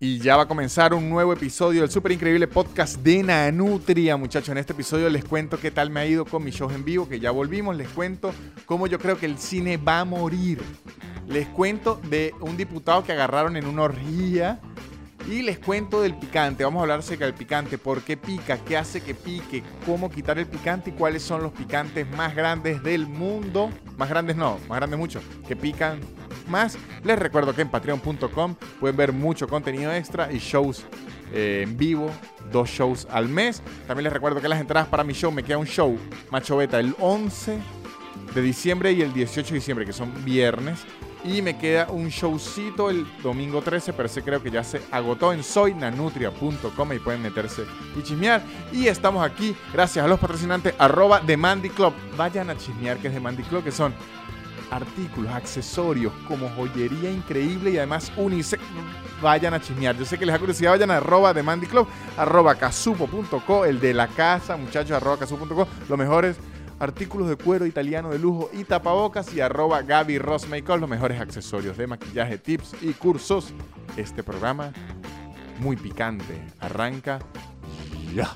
Y ya va a comenzar un nuevo episodio del súper increíble podcast de Nanutria, muchachos. En este episodio les cuento qué tal me ha ido con mis shows en vivo, que ya volvimos. Les cuento cómo yo creo que el cine va a morir. Les cuento de un diputado que agarraron en una orgía. Y les cuento del picante. Vamos a hablar acerca del picante. ¿Por qué pica? ¿Qué hace que pique? ¿Cómo quitar el picante? ¿Y cuáles son los picantes más grandes del mundo? Más grandes no, más grandes mucho. Que pican más. Les recuerdo que en patreon.com pueden ver mucho contenido extra y shows en vivo. 2 shows al mes. También les recuerdo que las entradas para mi show, me queda un show Macho Beta el 11 de diciembre y el 18 de diciembre, que son viernes. Y me queda un showcito el domingo 13, pero ese creo que ya se agotó en soynanutria.com y pueden meterse y chismear. Y estamos aquí gracias a los patrocinantes @TheMandyClub. Vayan a chismear, que es TheMandyClub, que son artículos, accesorios, como joyería increíble y además unisex. Vayan a chismear. Yo sé que les da curiosidad, vayan a @TheMandyClub, @casupo.co, el de la casa, muchachos, @casupo.co. Lo mejor es artículos de cuero italiano de lujo y tapabocas, y @Gaby Ross Makeup, los mejores accesorios de maquillaje, tips y cursos. Este programa muy picante arranca ya.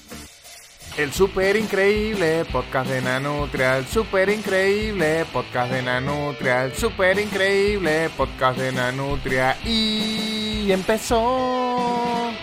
El súper increíble podcast de Nanutria, el súper increíble podcast de Nanutria, el súper increíble podcast de Nanutria, y empezó.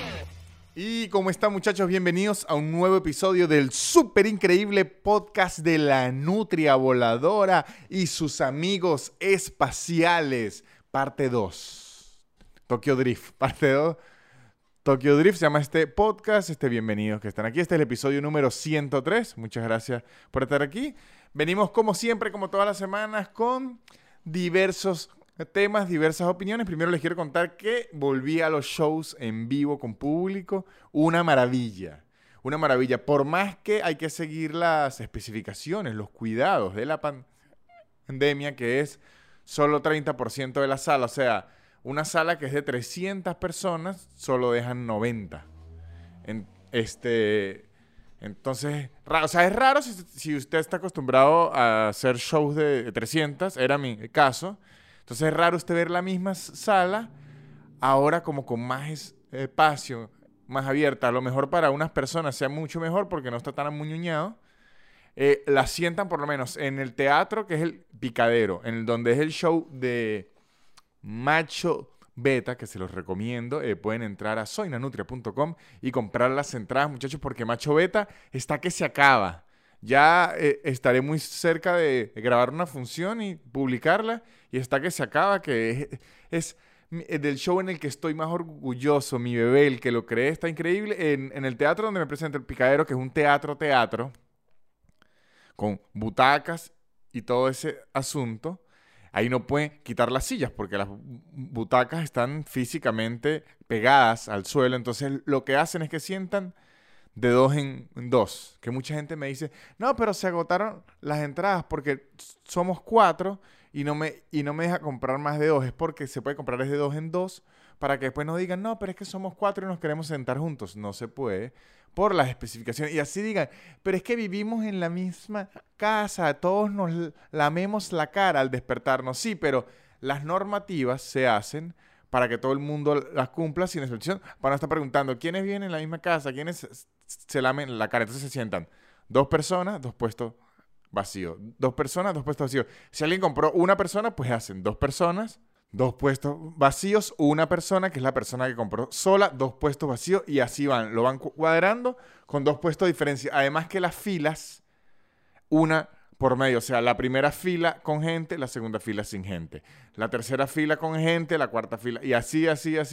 Y ¿cómo están, muchachos? Bienvenidos a un nuevo episodio del súper increíble podcast de la Nutria Voladora y sus amigos espaciales, parte 2. Tokyo Drift, parte 2. Tokyo Drift se llama este podcast. Bienvenidos que están aquí. Este es el episodio número 103. Muchas gracias por estar aquí. Venimos como siempre, como todas las semanas, con diversos temas, diversas opiniones. Primero les quiero contar que volví a los shows en vivo con público. Una maravilla. Una maravilla. Por más que hay que seguir las especificaciones, los cuidados de la pandemia, que es solo 30% de la sala. O sea, una sala que es de 300 personas, solo dejan 90. Entonces, o sea, es raro si usted está acostumbrado a hacer shows de 300, era mi caso. Entonces es raro usted ver la misma sala ahora como con más espacio, más abierta. A lo mejor para unas personas sea mucho mejor porque no está tan amuñuñado. La sientan por lo menos en el teatro, que es el Picadero, en donde es el show de Macho Beta, que se los recomiendo. Pueden entrar a soynanutria.com y comprar las entradas, muchachos, porque Macho Beta está que se acaba. Ya estaré muy cerca de grabar una función y publicarla, y está que se acaba, que es del show en el que estoy más orgulloso. Mi bebé, el que lo creé, está increíble. En el teatro donde me presenta el Picadero, que es un teatro, con butacas y todo ese asunto. Ahí no pueden quitar las sillas porque las butacas están físicamente pegadas al suelo. Entonces lo que hacen es que sientan de 2 en 2. Que mucha gente me dice, no, pero se agotaron las entradas porque somos 4 y no me deja comprar más de 2. Es porque se puede comprar de 2 en 2 para que después no digan, no, pero es que somos 4 y nos queremos sentar juntos. No se puede por las especificaciones. Y así digan, pero es que vivimos en la misma casa, todos nos lamemos la cara al despertarnos. Sí, pero las normativas se hacen para que todo el mundo las cumpla sin excepción. Para no estar preguntando, ¿quiénes viven en la misma casa? ¿Quiénes se lamen la cara? Entonces se sientan 2 personas, 2 puestos vacíos. 2 personas, 2 puestos vacíos. Si alguien compró una persona, pues hacen 2 personas, 2 puestos vacíos, una persona, que es la persona que compró sola, 2 puestos vacíos, y así van. Lo van cuadrando con 2 puestos de diferencia. Además que las filas, una por medio. O sea, la primera fila con gente, la segunda fila sin gente. La tercera fila con gente, la cuarta fila. Y así.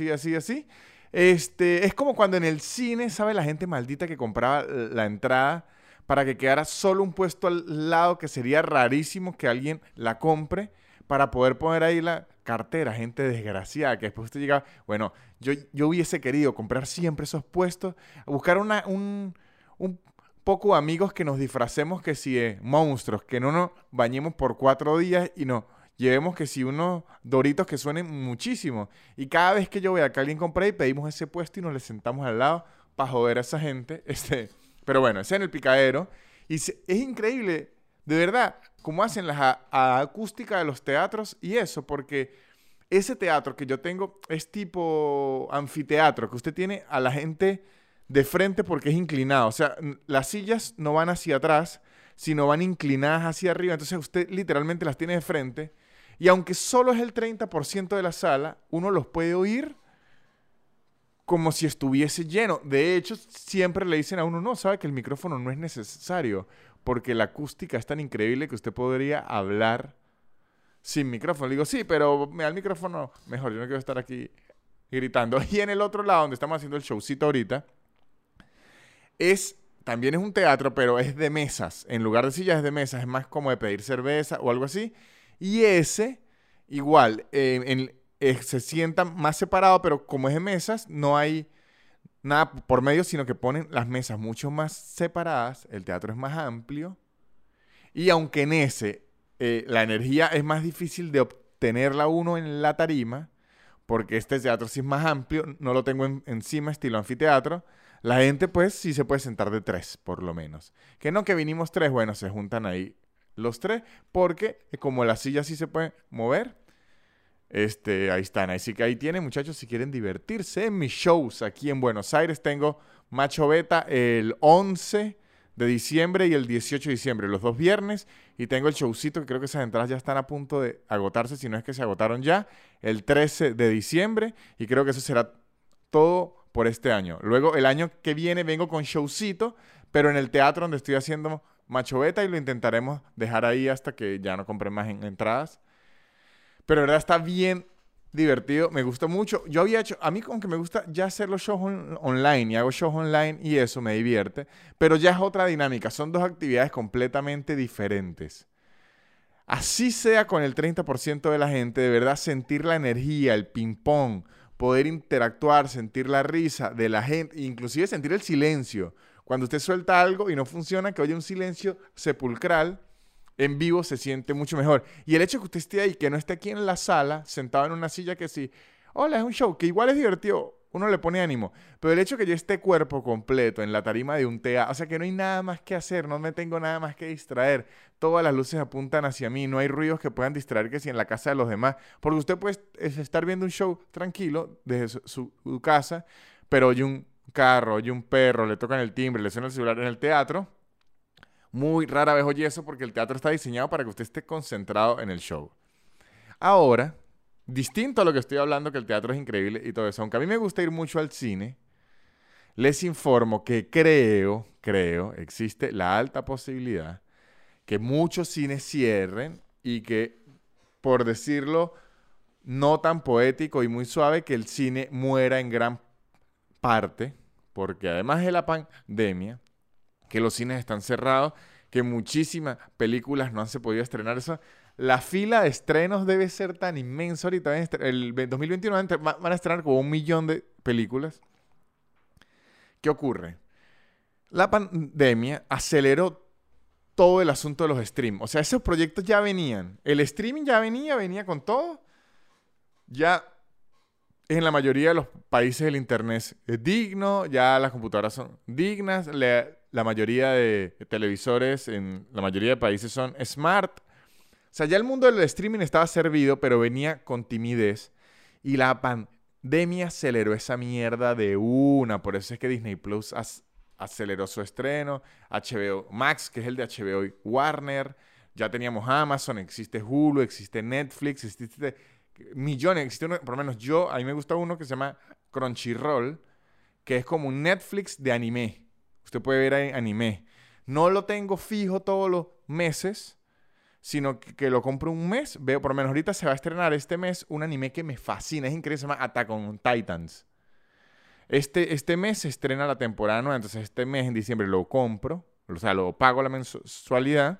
Es como cuando en el cine, ¿sabe? La gente maldita que compraba la entrada para que quedara solo un puesto al lado, que sería rarísimo que alguien la compre para poder poner ahí la cartera. Gente desgraciada que después usted llega, bueno, yo hubiese querido comprar siempre esos puestos, buscar un poco de amigos que nos disfracemos que si monstruos, que no nos bañemos por 4 días y no llevemos que si unos doritos que suenen muchísimo. Y cada vez que yo vea que alguien compra ahí, pedimos ese puesto y nos le sentamos al lado para joder a esa gente. Pero bueno, ese es en el Picadero. Y es increíble, de verdad, cómo hacen las acústicas de los teatros y eso, porque ese teatro que yo tengo es tipo anfiteatro, que usted tiene a la gente de frente porque es inclinado. O sea, las sillas no van hacia atrás, sino van inclinadas hacia arriba. Entonces usted literalmente las tiene de frente. Y aunque solo es el 30% de la sala, uno los puede oír como si estuviese lleno. De hecho, siempre le dicen a uno, no, sabe que el micrófono no es necesario, porque la acústica es tan increíble que usted podría hablar sin micrófono. Le digo, sí, pero me da el micrófono mejor, yo no quiero estar aquí gritando. Y en el otro lado, donde estamos haciendo el showcito ahorita, también es un teatro, pero es de mesas. En lugar de sillas es de mesas, es más como de pedir cerveza o algo así. Y ese, igual, se sienta más separado, pero como es de mesas, no hay nada por medio, sino que ponen las mesas mucho más separadas. El teatro es más amplio. Y aunque en ese la energía es más difícil de obtenerla uno en la tarima, porque este teatro sí es más amplio, no lo tengo encima, estilo anfiteatro. La gente, pues, sí se puede sentar de 3, por lo menos. Que no que vinimos 3, bueno, se juntan ahí los 3, porque como la silla sí se puede mover, ahí están. Así que ahí tienen, muchachos, si quieren divertirse en mis shows aquí en Buenos Aires. Tengo Macho Beta el 11 de diciembre y el 18 de diciembre, los 2 viernes. Y tengo el showcito, que creo que esas entradas ya están a punto de agotarse, si no es que se agotaron ya, el 13 de diciembre. Y creo que eso será todo por este año. Luego, el año que viene vengo con showcito, pero en el teatro donde estoy haciendo Macho Beta, y lo intentaremos dejar ahí hasta que ya no compren más entradas. Pero de verdad está bien divertido, me gustó mucho. Yo había hecho, a mí como que me gusta ya hacer los shows online, y hago shows online y eso me divierte, pero ya es otra dinámica, son 2 actividades completamente diferentes. Así sea con el 30% de la gente, de verdad sentir la energía, el ping-pong, poder interactuar, sentir la risa de la gente, inclusive sentir el silencio. Cuando usted suelta algo y no funciona, que oye un silencio sepulcral, en vivo se siente mucho mejor. Y el hecho de que usted esté ahí, que no esté aquí en la sala, sentado en una silla que sí, hola, es un show, que igual es divertido, uno le pone ánimo. Pero el hecho de que yo esté cuerpo completo en la tarima de un teatro, o sea que no hay nada más que hacer, no me tengo nada más que distraer. Todas las luces apuntan hacia mí, no hay ruidos que puedan distraer que si en la casa de los demás. Porque usted puede estar viendo un show tranquilo desde su casa, pero oye un carro, oye un perro, le tocan el timbre, le suena el celular en el teatro. Muy rara vez oye eso porque el teatro está diseñado para que usted esté concentrado en el show. Ahora, distinto a lo que estoy hablando, que el teatro es increíble y todo eso, aunque a mí me gusta ir mucho al cine, les informo que creo, existe la alta posibilidad que muchos cines cierren y que, por decirlo no tan poético y muy suave, que el cine muera en gran parte, porque además de la pandemia, que los cines están cerrados, que muchísimas películas no han se podido estrenar. La fila de estrenos debe ser tan inmensa ahorita. El 2021 van a estrenar como 1 millón de películas. ¿Qué ocurre? La pandemia aceleró todo el asunto de los streams. O sea, esos proyectos ya venían. El streaming ya venía con todo. Ya en la mayoría de los países el internet es digno, ya las computadoras son dignas, la mayoría de televisores en la mayoría de países son smart. O sea, ya el mundo del streaming estaba servido, pero venía con timidez. Y la pandemia aceleró esa mierda de una. Por eso es que Disney Plus aceleró su estreno. HBO Max, que es el de HBO y Warner. Ya teníamos Amazon, existe Hulu, existe Netflix, existe millones. Existe uno, por lo menos a mí me gusta uno que se llama Crunchyroll, que es como un Netflix de anime. Usted puede ver ahí anime. No lo tengo fijo todos los meses, sino que lo compro un mes. Veo, por lo menos ahorita se va a estrenar este mes un anime que me fascina, es increíble, se llama Attack on Titans. Este mes se estrena la temporada nueva, entonces este mes en diciembre lo compro, o sea, lo pago la mensualidad.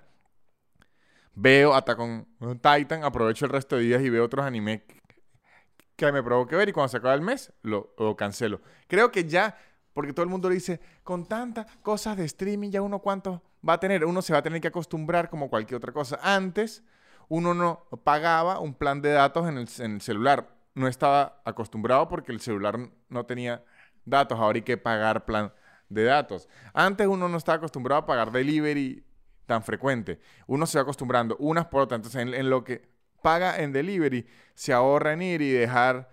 Veo Attack on Titan, aprovecho el resto de días y veo otros animes que me provoque ver, y cuando se acaba el mes lo cancelo. Creo que ya, porque todo el mundo le dice, con tantas cosas de streaming ya uno cuánto va a tener. Uno se va a tener que acostumbrar como cualquier otra cosa. Antes uno no pagaba un plan de datos en el celular. No estaba acostumbrado porque el celular no tenía datos. Ahora hay que pagar plan de datos. Antes uno no estaba acostumbrado a pagar delivery tan frecuente. Uno se va acostumbrando unas por otras. Entonces, en lo que paga en delivery, se ahorra en ir y dejar,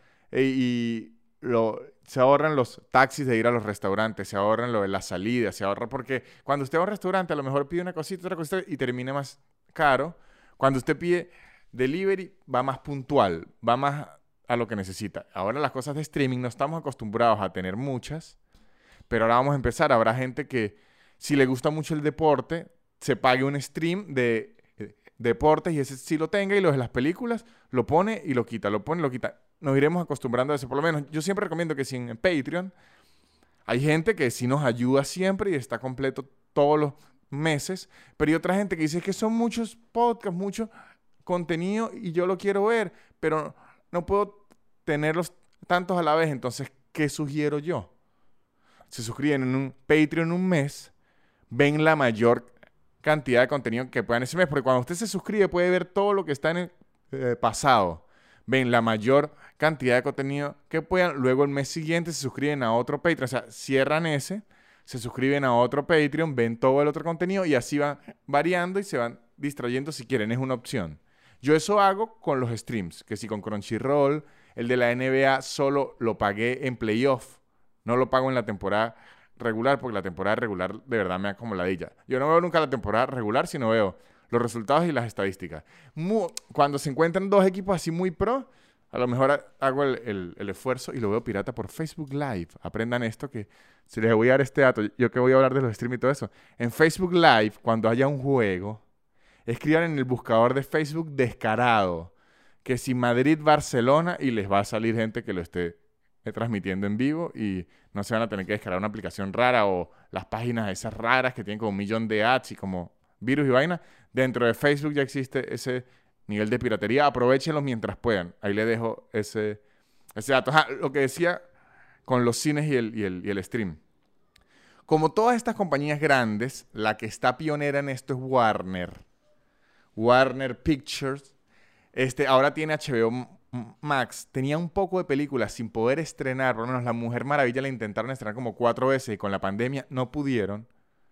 se ahorran los taxis de ir a los restaurantes, se ahorran lo de la salida, se ahorra porque cuando usted va a un restaurante a lo mejor pide una cosita, otra cosita y termina más caro. Cuando usted pide delivery va más puntual, va más a lo que necesita. Ahora las cosas de streaming no estamos acostumbrados a tener muchas, pero ahora vamos a empezar. Habrá gente que si le gusta mucho el deporte, se pague un stream de deportes y ese sí lo tenga y los de las películas lo pone y lo quita, lo pone y lo quita. Nos iremos acostumbrando a eso. Por lo menos yo siempre recomiendo que si en Patreon hay gente que sí nos ayuda siempre y está completo todos los meses, pero hay otra gente que dice que son muchos podcasts, mucho contenido y yo lo quiero ver, pero no puedo tenerlos tantos a la vez. Entonces, ¿qué sugiero yo? Se suscriben en un Patreon un mes, ven la mayor cantidad de contenido que puedan ese mes, porque cuando usted se suscribe puede ver todo lo que está en el pasado. Ven la mayor cantidad de contenido que puedan, luego el mes siguiente se suscriben a otro Patreon, o sea, cierran ese, se suscriben a otro Patreon, ven todo el otro contenido y así van variando y se van distrayendo si quieren, es una opción. Yo eso hago con los streams, que si con Crunchyroll, el de la NBA solo lo pagué en playoff, no lo pago en la temporada regular, porque la temporada regular de verdad me da como ladilla. Yo no veo nunca la temporada regular, sino veo los resultados y las estadísticas. Cuando se encuentran dos equipos así muy pro, a lo mejor hago el esfuerzo y lo veo pirata por Facebook Live. Aprendan esto que si les voy a dar este dato, yo que voy a hablar de los streams y todo eso. En Facebook Live, cuando haya un juego, escriban en el buscador de Facebook descarado que si Madrid-Barcelona y les va a salir gente que lo esté transmitiendo en vivo y no se van a tener que descargar una aplicación rara o las páginas esas raras que tienen como 1.000.000 de ads y como virus y vaina. Dentro de Facebook ya existe ese nivel de piratería. Aprovechenlo mientras puedan. Ahí le dejo ese dato. Lo que decía con los cines y el stream. Como todas estas compañías grandes, la que está pionera en esto es Warner Pictures. Ahora tiene HBO Max. Tenía un poco de películas sin poder estrenar. Por lo menos La Mujer Maravilla la intentaron estrenar como 4 veces y con la pandemia no pudieron.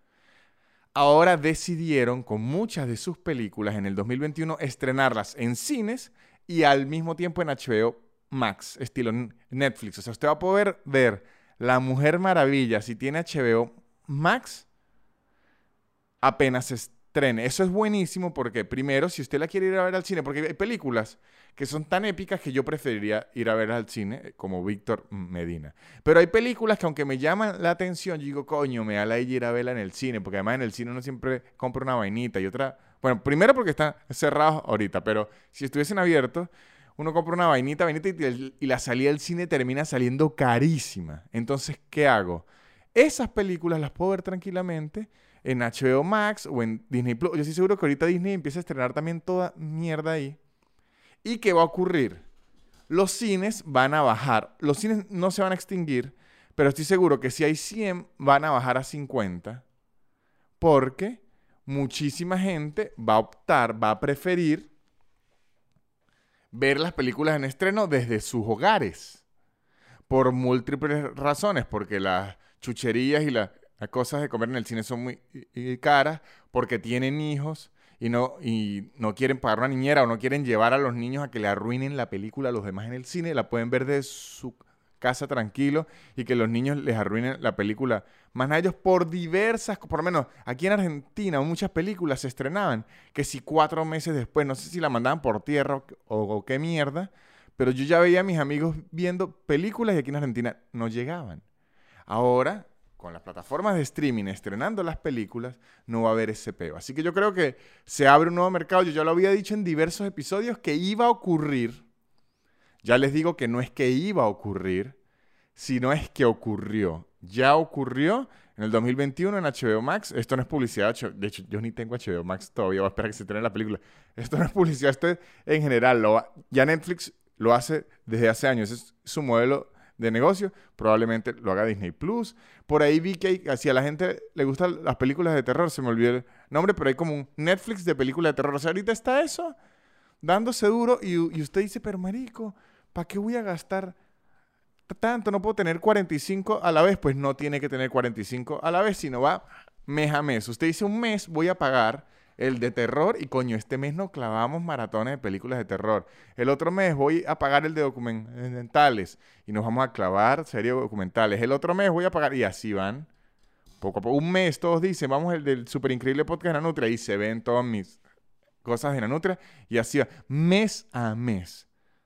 Ahora decidieron con muchas de sus películas en el 2021 estrenarlas en cines y al mismo tiempo en HBO Max, estilo Netflix. O sea, usted va a poder ver La Mujer Maravilla si tiene HBO Max apenas se estrene. Eso es buenísimo porque primero, si usted la quiere ir a ver al cine, porque hay películas que son tan épicas que yo preferiría ir a ver al cine, como Víctor Medina. Pero hay películas que aunque me llaman la atención, yo digo, coño, me da la idea ir a verla en el cine, porque además en el cine uno siempre compra una vainita y otra... Bueno, primero porque están cerrados ahorita, pero si estuviesen abiertos, uno compra una vainita y la salida del cine termina saliendo carísima. Entonces, ¿qué hago? Esas películas las puedo ver tranquilamente en HBO Max o en Disney Plus. Yo estoy seguro que ahorita Disney empieza a estrenar también toda mierda ahí. ¿Y qué va a ocurrir? Los cines van a bajar. Los cines no se van a extinguir, pero estoy seguro que si hay 100, van a bajar a 50. Porque muchísima gente va a optar, va a preferir ver las películas en estreno desde sus hogares. Por múltiples razones. Porque las chucherías y las cosas de comer en el cine son muy caras. Porque tienen hijos. Y no quieren pagar una niñera o no quieren llevar a los niños a que le arruinen la película a los demás en el cine, la pueden ver de su casa tranquilo y que los niños les arruinen la película más a ellos por diversas, por lo menos aquí en Argentina muchas películas se estrenaban que si 4 meses después, no sé si la mandaban por tierra o qué mierda, pero yo ya veía a mis amigos viendo películas y aquí en Argentina no llegaban. Ahora, con las plataformas de streaming estrenando las películas, no va a haber ese peo. Así que yo creo que se abre un nuevo mercado. Yo ya lo había dicho en diversos episodios que iba a ocurrir. Ya les digo que no es que iba a ocurrir, sino es que ocurrió. Ya ocurrió en el 2021 en HBO Max. Esto no es publicidad. De hecho, yo ni tengo HBO Max todavía. Voy a esperar a que se estrene la película. Esto no es publicidad. Esto es en general. Ya Netflix lo hace desde hace años. Es su modelo de negocio, probablemente lo haga Disney Plus. Por ahí vi que si a la gente le gustan las películas de terror, se me olvidó el nombre, pero hay como un Netflix de películas de terror. O sea, ahorita está eso dándose duro y usted dice, pero marico, ¿para qué voy a gastar tanto? No puedo tener 45 a la vez. Pues no tiene que tener 45 a la vez, sino va mes a mes. Usted dice un mes voy a pagar el de terror y coño, este mes nos clavamos maratones de películas de terror. El otro mes voy a pagar el de documentales y nos vamos a clavar series documentales. El otro mes voy a pagar y así van. Poco a poco. Un mes todos dicen, vamos el del super increíble podcast de Nanutria y se ven todas mis cosas de Nanutria y así va. Mes a mes.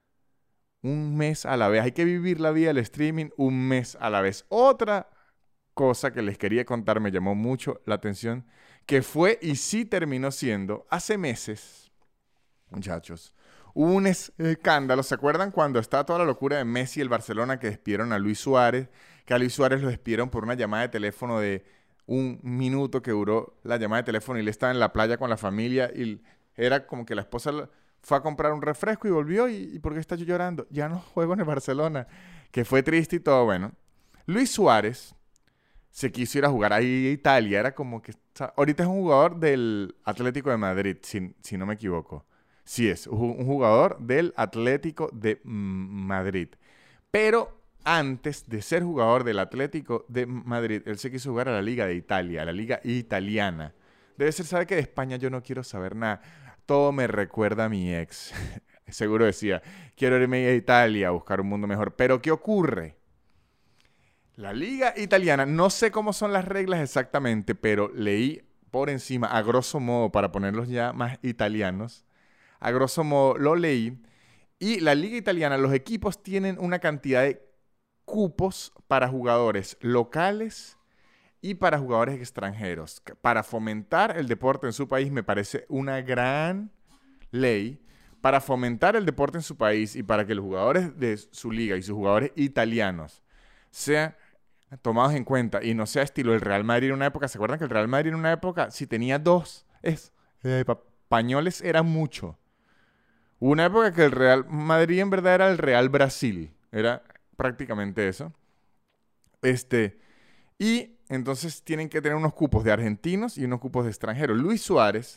Un mes a la vez. Hay que vivir la vida del streaming un mes a la vez. Otra cosa que les quería contar me llamó mucho la atención, que fue y sí terminó siendo hace meses, muchachos, hubo un escándalo. ¿Se acuerdan cuando estaba toda la locura de Messi y el Barcelona que despidieron a Luis Suárez? Que a Luis Suárez lo despidieron por una llamada de teléfono de 1 minuto que duró la llamada de teléfono y él estaba en la playa con la familia y era como que la esposa fue a comprar un refresco y volvió y ¿por qué está llorando? Ya no juego en el Barcelona, que fue triste y todo. Bueno, Luis Suárez se quiso ir a jugar ahí a Italia. Era como que... ahorita es un jugador del Atlético de Madrid, si no me equivoco. Sí es, un jugador del Atlético de Madrid. Pero antes de ser jugador del Atlético de Madrid, él se quiso jugar a la Liga de Italia, a la Liga Italiana. Debe ser, sabe que de España yo no quiero saber nada. Todo me recuerda a mi ex. Seguro decía, quiero irme a Italia a buscar un mundo mejor. Pero ¿qué ocurre? La liga italiana, no sé cómo son las reglas exactamente, pero leí por encima, a grosso modo, para ponerlos ya más italianos, a grosso modo lo leí, y la liga italiana, los equipos tienen una cantidad de cupos para jugadores locales y para jugadores extranjeros. Para fomentar el deporte en su país me parece una gran ley. Para fomentar el deporte en su país y para que los jugadores de su liga y sus jugadores italianos sean tomados en cuenta y no sea estilo el Real Madrid en una época. ¿Se acuerdan que el Real Madrid en una época, si tenía dos españoles, era mucho? Hubo una época que el Real Madrid en verdad era el Real Brasil. Era prácticamente eso. Y entonces tienen que tener unos cupos de argentinos y unos cupos de extranjeros. Luis Suárez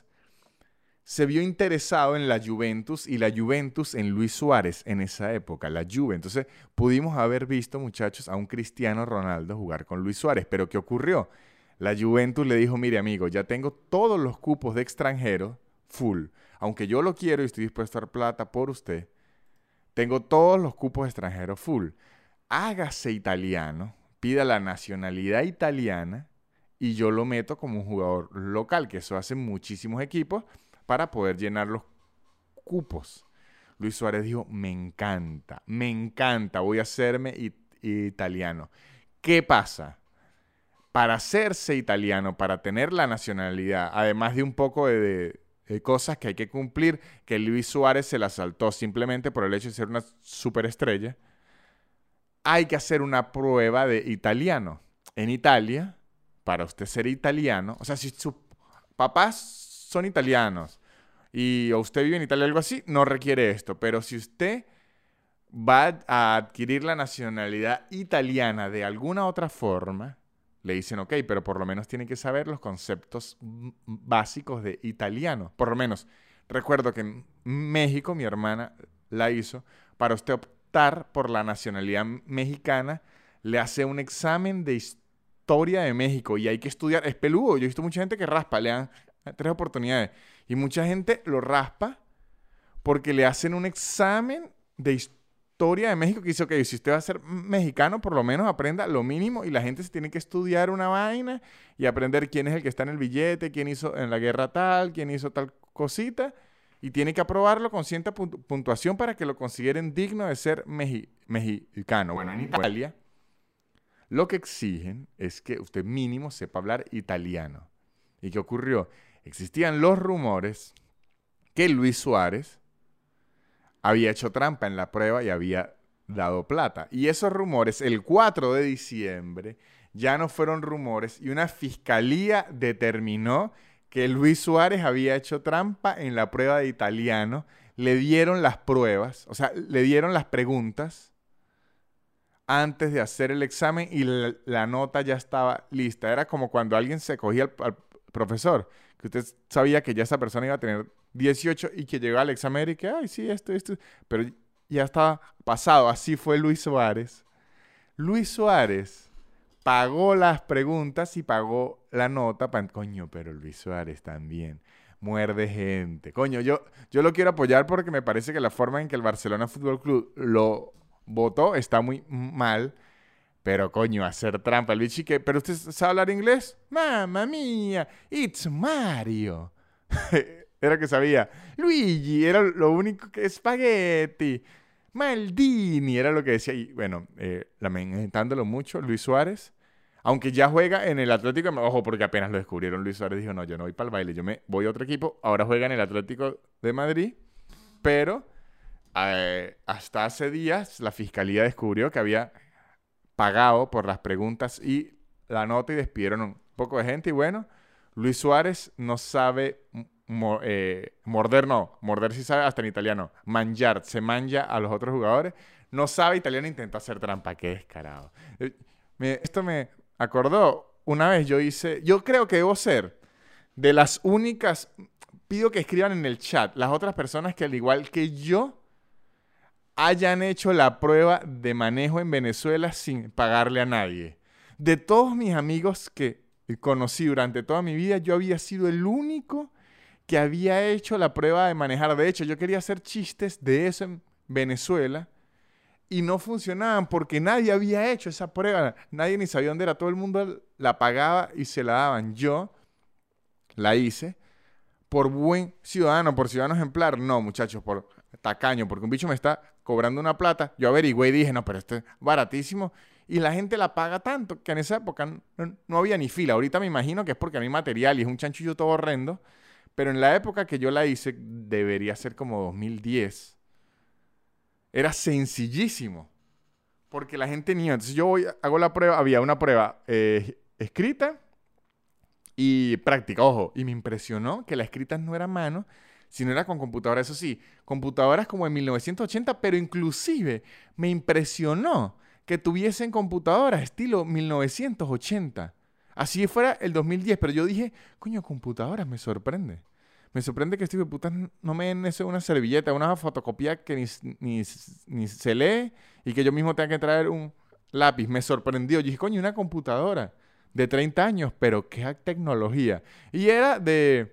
se vio interesado en la Juventus y la Juventus en Luis Suárez en esa época, la Juve. Entonces pudimos haber visto, muchachos, a un Cristiano Ronaldo jugar con Luis Suárez. Pero ¿qué ocurrió? La Juventus le dijo, mire amigo, ya tengo todos los cupos de extranjeros full. Aunque yo lo quiero y estoy dispuesto a dar plata por usted, tengo todos los cupos extranjeros full. Hágase italiano, pida la nacionalidad italiana y yo lo meto como un jugador local, que eso hacen muchísimos equipos, para poder llenar los cupos. Luis Suárez dijo, me encanta, voy a hacerme italiano. ¿Qué pasa? Para hacerse italiano, para tener la nacionalidad, además de un poco de cosas que hay que cumplir, que Luis Suárez se la saltó simplemente por el hecho de ser una superestrella, hay que hacer una prueba de italiano. En Italia, para usted ser italiano, o sea, si sus papás son italianos y usted vive en Italia o algo así, no requiere esto. Pero si usted va a adquirir la nacionalidad italiana de alguna otra forma, le dicen, ok, pero por lo menos tiene que saber los conceptos básicos de italiano. Por lo menos, recuerdo que en México, mi hermana la hizo, para usted optar por la nacionalidad mexicana, le hace un examen de historia de México y hay que estudiar. Es peludo. Yo he visto mucha gente que raspa, le dan 3 oportunidades. Y mucha gente lo raspa porque le hacen un examen de historia de México que dice, ok, si usted va a ser mexicano, por lo menos aprenda lo mínimo y la gente se tiene que estudiar una vaina y aprender quién es el que está en el billete, quién hizo en la guerra tal, quién hizo tal cosita y tiene que aprobarlo con cierta puntuación para que lo consideren digno de ser mexicano. Bueno, en Italia lo que exigen es que usted mínimo sepa hablar italiano. ¿Y qué ocurrió? Existían los rumores que Luis Suárez había hecho trampa en la prueba y había dado plata. Y esos rumores, el 4 de diciembre, ya no fueron rumores y una fiscalía determinó que Luis Suárez había hecho trampa en la prueba de italiano. Le dieron las pruebas, o sea, le dieron las preguntas antes de hacer el examen y la nota ya estaba lista. Era como cuando alguien se cogía al profesor, que usted sabía que ya esa persona iba a tener 18 y que llegaba al examen y que, ay, sí, esto, pero ya estaba pasado. Así fue Luis Suárez. Luis Suárez pagó las preguntas y pagó la nota. Coño, pero Luis Suárez también. muerde gente. Coño, yo lo quiero apoyar porque me parece que la forma en que el Barcelona Fútbol Club lo votó está muy mal. Pero coño, hacer trampa. El bichi que, ¿pero usted sabe hablar inglés? Mamma mía, it's Mario. Era lo que sabía. Luigi, era lo único que... Spaghetti. Maldini, era lo que decía. Y bueno, lamentándolo mucho, Luis Suárez, aunque ya juega en el Atlético, ojo, porque apenas lo descubrieron, Luis Suárez dijo, no, yo no voy para el baile, yo me voy a otro equipo. Ahora juega en el Atlético de Madrid, pero hasta hace días la fiscalía descubrió que había pagado por las preguntas y la nota y despidieron un poco de gente. Y bueno, Luis Suárez no sabe morder sí sabe hasta en italiano. Mangiar, se manja a los otros jugadores. No sabe italiano, intenta hacer trampa. Qué descarado. Esto me acordó, una vez yo creo que debo ser de las únicas, pido que escriban en el chat, las otras personas que al igual que yo hayan hecho la prueba de manejo en Venezuela sin pagarle a nadie. De todos mis amigos que conocí durante toda mi vida, yo había sido el único que había hecho la prueba de manejar. De hecho, yo quería hacer chistes de eso en Venezuela y no funcionaban porque nadie había hecho esa prueba. Nadie ni sabía dónde era. Todo el mundo la pagaba y se la daban. Yo la hice por buen ciudadano, por ciudadano ejemplar. No, muchachos, por tacaño, porque un bicho me está cobrando una plata. Yo averigüé y dije, no, pero esto es baratísimo. Y la gente la paga tanto que en esa época no había ni fila. Ahorita me imagino que es porque no hay material y es un chanchullo todo horrendo. Pero en la época que yo la hice, debería ser como 2010, era sencillísimo. Porque la gente ni... Entonces yo hago la prueba, había una prueba escrita y práctica, ojo. Y me impresionó que la escrita no era a mano, sino era con computadora. Eso sí, computadoras como en 1980, pero inclusive me impresionó que tuviesen computadoras estilo 1980. Así fuera el 2010, pero yo dije, coño, computadoras, me sorprende. Me sorprende que este hijo de puta no me den eso una servilleta, una fotocopia que ni se lee y que yo mismo tenga que traer un lápiz. Me sorprendió. Yo dije, coño, una computadora de 30 años, pero qué tecnología. Y era de...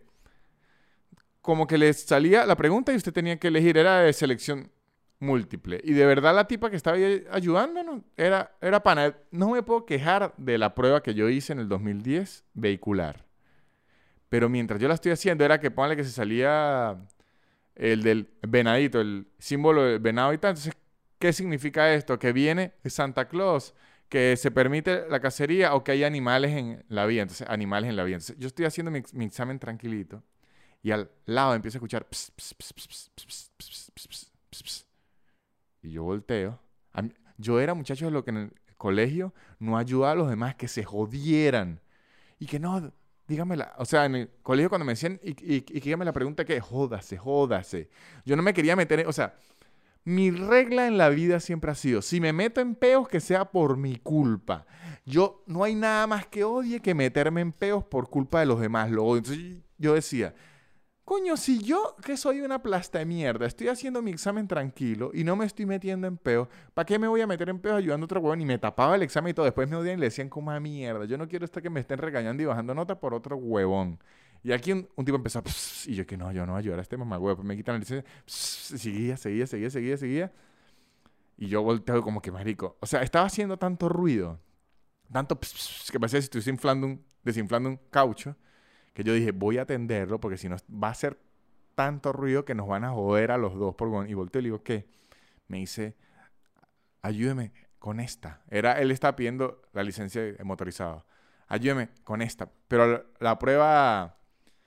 Como que les salía la pregunta y usted tenía que elegir, era de selección múltiple. Y de verdad la tipa que estaba ahí ayudándonos era pana. No me puedo quejar de la prueba que yo hice en el 2010 vehicular. Pero mientras yo la estoy haciendo, era que póngale que se salía el del venadito, el símbolo del venado y tal. Entonces, ¿qué significa esto? Que viene Santa Claus, que se permite la cacería o que hay animales en la vía. Entonces, animales en la vía. Entonces, yo estoy haciendo mi examen tranquilito y al lado empiezo a escuchar ps, ps, ps, ps, ps, ps, ps, ps, ps, ps, ps. Y yo volteo. Yo era, muchachos, lo que en el colegio no ayudaba a los demás que se jodieran. Y que no, dígamela. O sea, en el colegio cuando me decían, y que dígame la pregunta que jódase, jódase. Yo no me quería meter o sea, mi regla en la vida siempre ha sido, si me meto en peos, que sea por mi culpa. No hay nada más que odie que meterme en peos por culpa de los demás. Lo odio. Entonces yo decía, coño, si yo, que soy una plasta de mierda, estoy haciendo mi examen tranquilo y no me estoy metiendo en peos, ¿para qué me voy a meter en peos ayudando a otro huevón? Y me tapaba el examen y todo. Después me odian y le decían como a mierda. Yo no quiero estar que me estén regañando y bajando nota por otro huevón. Y aquí un tipo empezó a... y yo que no, yo no voy a ayudar a este mamagüevo. Pues me quitan la licencia. Seguía. Y yo volteo como que marico. O sea, estaba haciendo tanto ruido, tanto que parecía si estuviese desinflando un caucho, que yo dije, voy a atenderlo porque si no va a ser tanto ruido que nos van a joder a los dos. Y volteo y le digo, ¿qué? Me dice, ayúdeme con esta. Él estaba pidiendo la licencia de motorizado. Ayúdeme con esta. Pero la prueba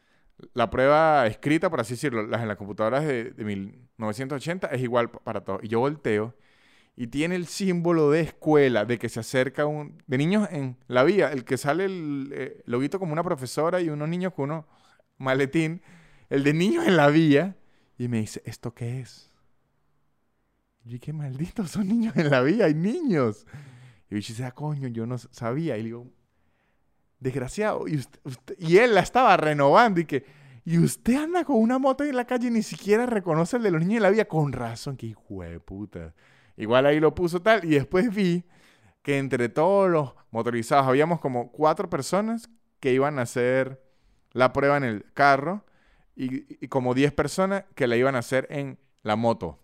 escrita, por así decirlo, en las computadoras de 1980 es igual para todos. Y yo volteo y tiene el símbolo de escuela, de que se acerca de niños en la vía, el que sale el loguito como una profesora y unos niños con unos maletín, el de niños en la vía, y me dice, ¿esto qué es? Y yo, qué maldito, son niños en la vía, hay niños. Y yo dice, coño, yo no sabía. Y le digo, desgraciado, y él la estaba renovando, y usted anda con una moto en la calle y ni siquiera reconoce el de los niños en la vía, con razón, que hijo de puta. Igual ahí lo puso tal. Y después vi que entre todos los motorizados habíamos como 4 personas que iban a hacer la prueba en el carro. y como 10 personas que la iban a hacer en la moto.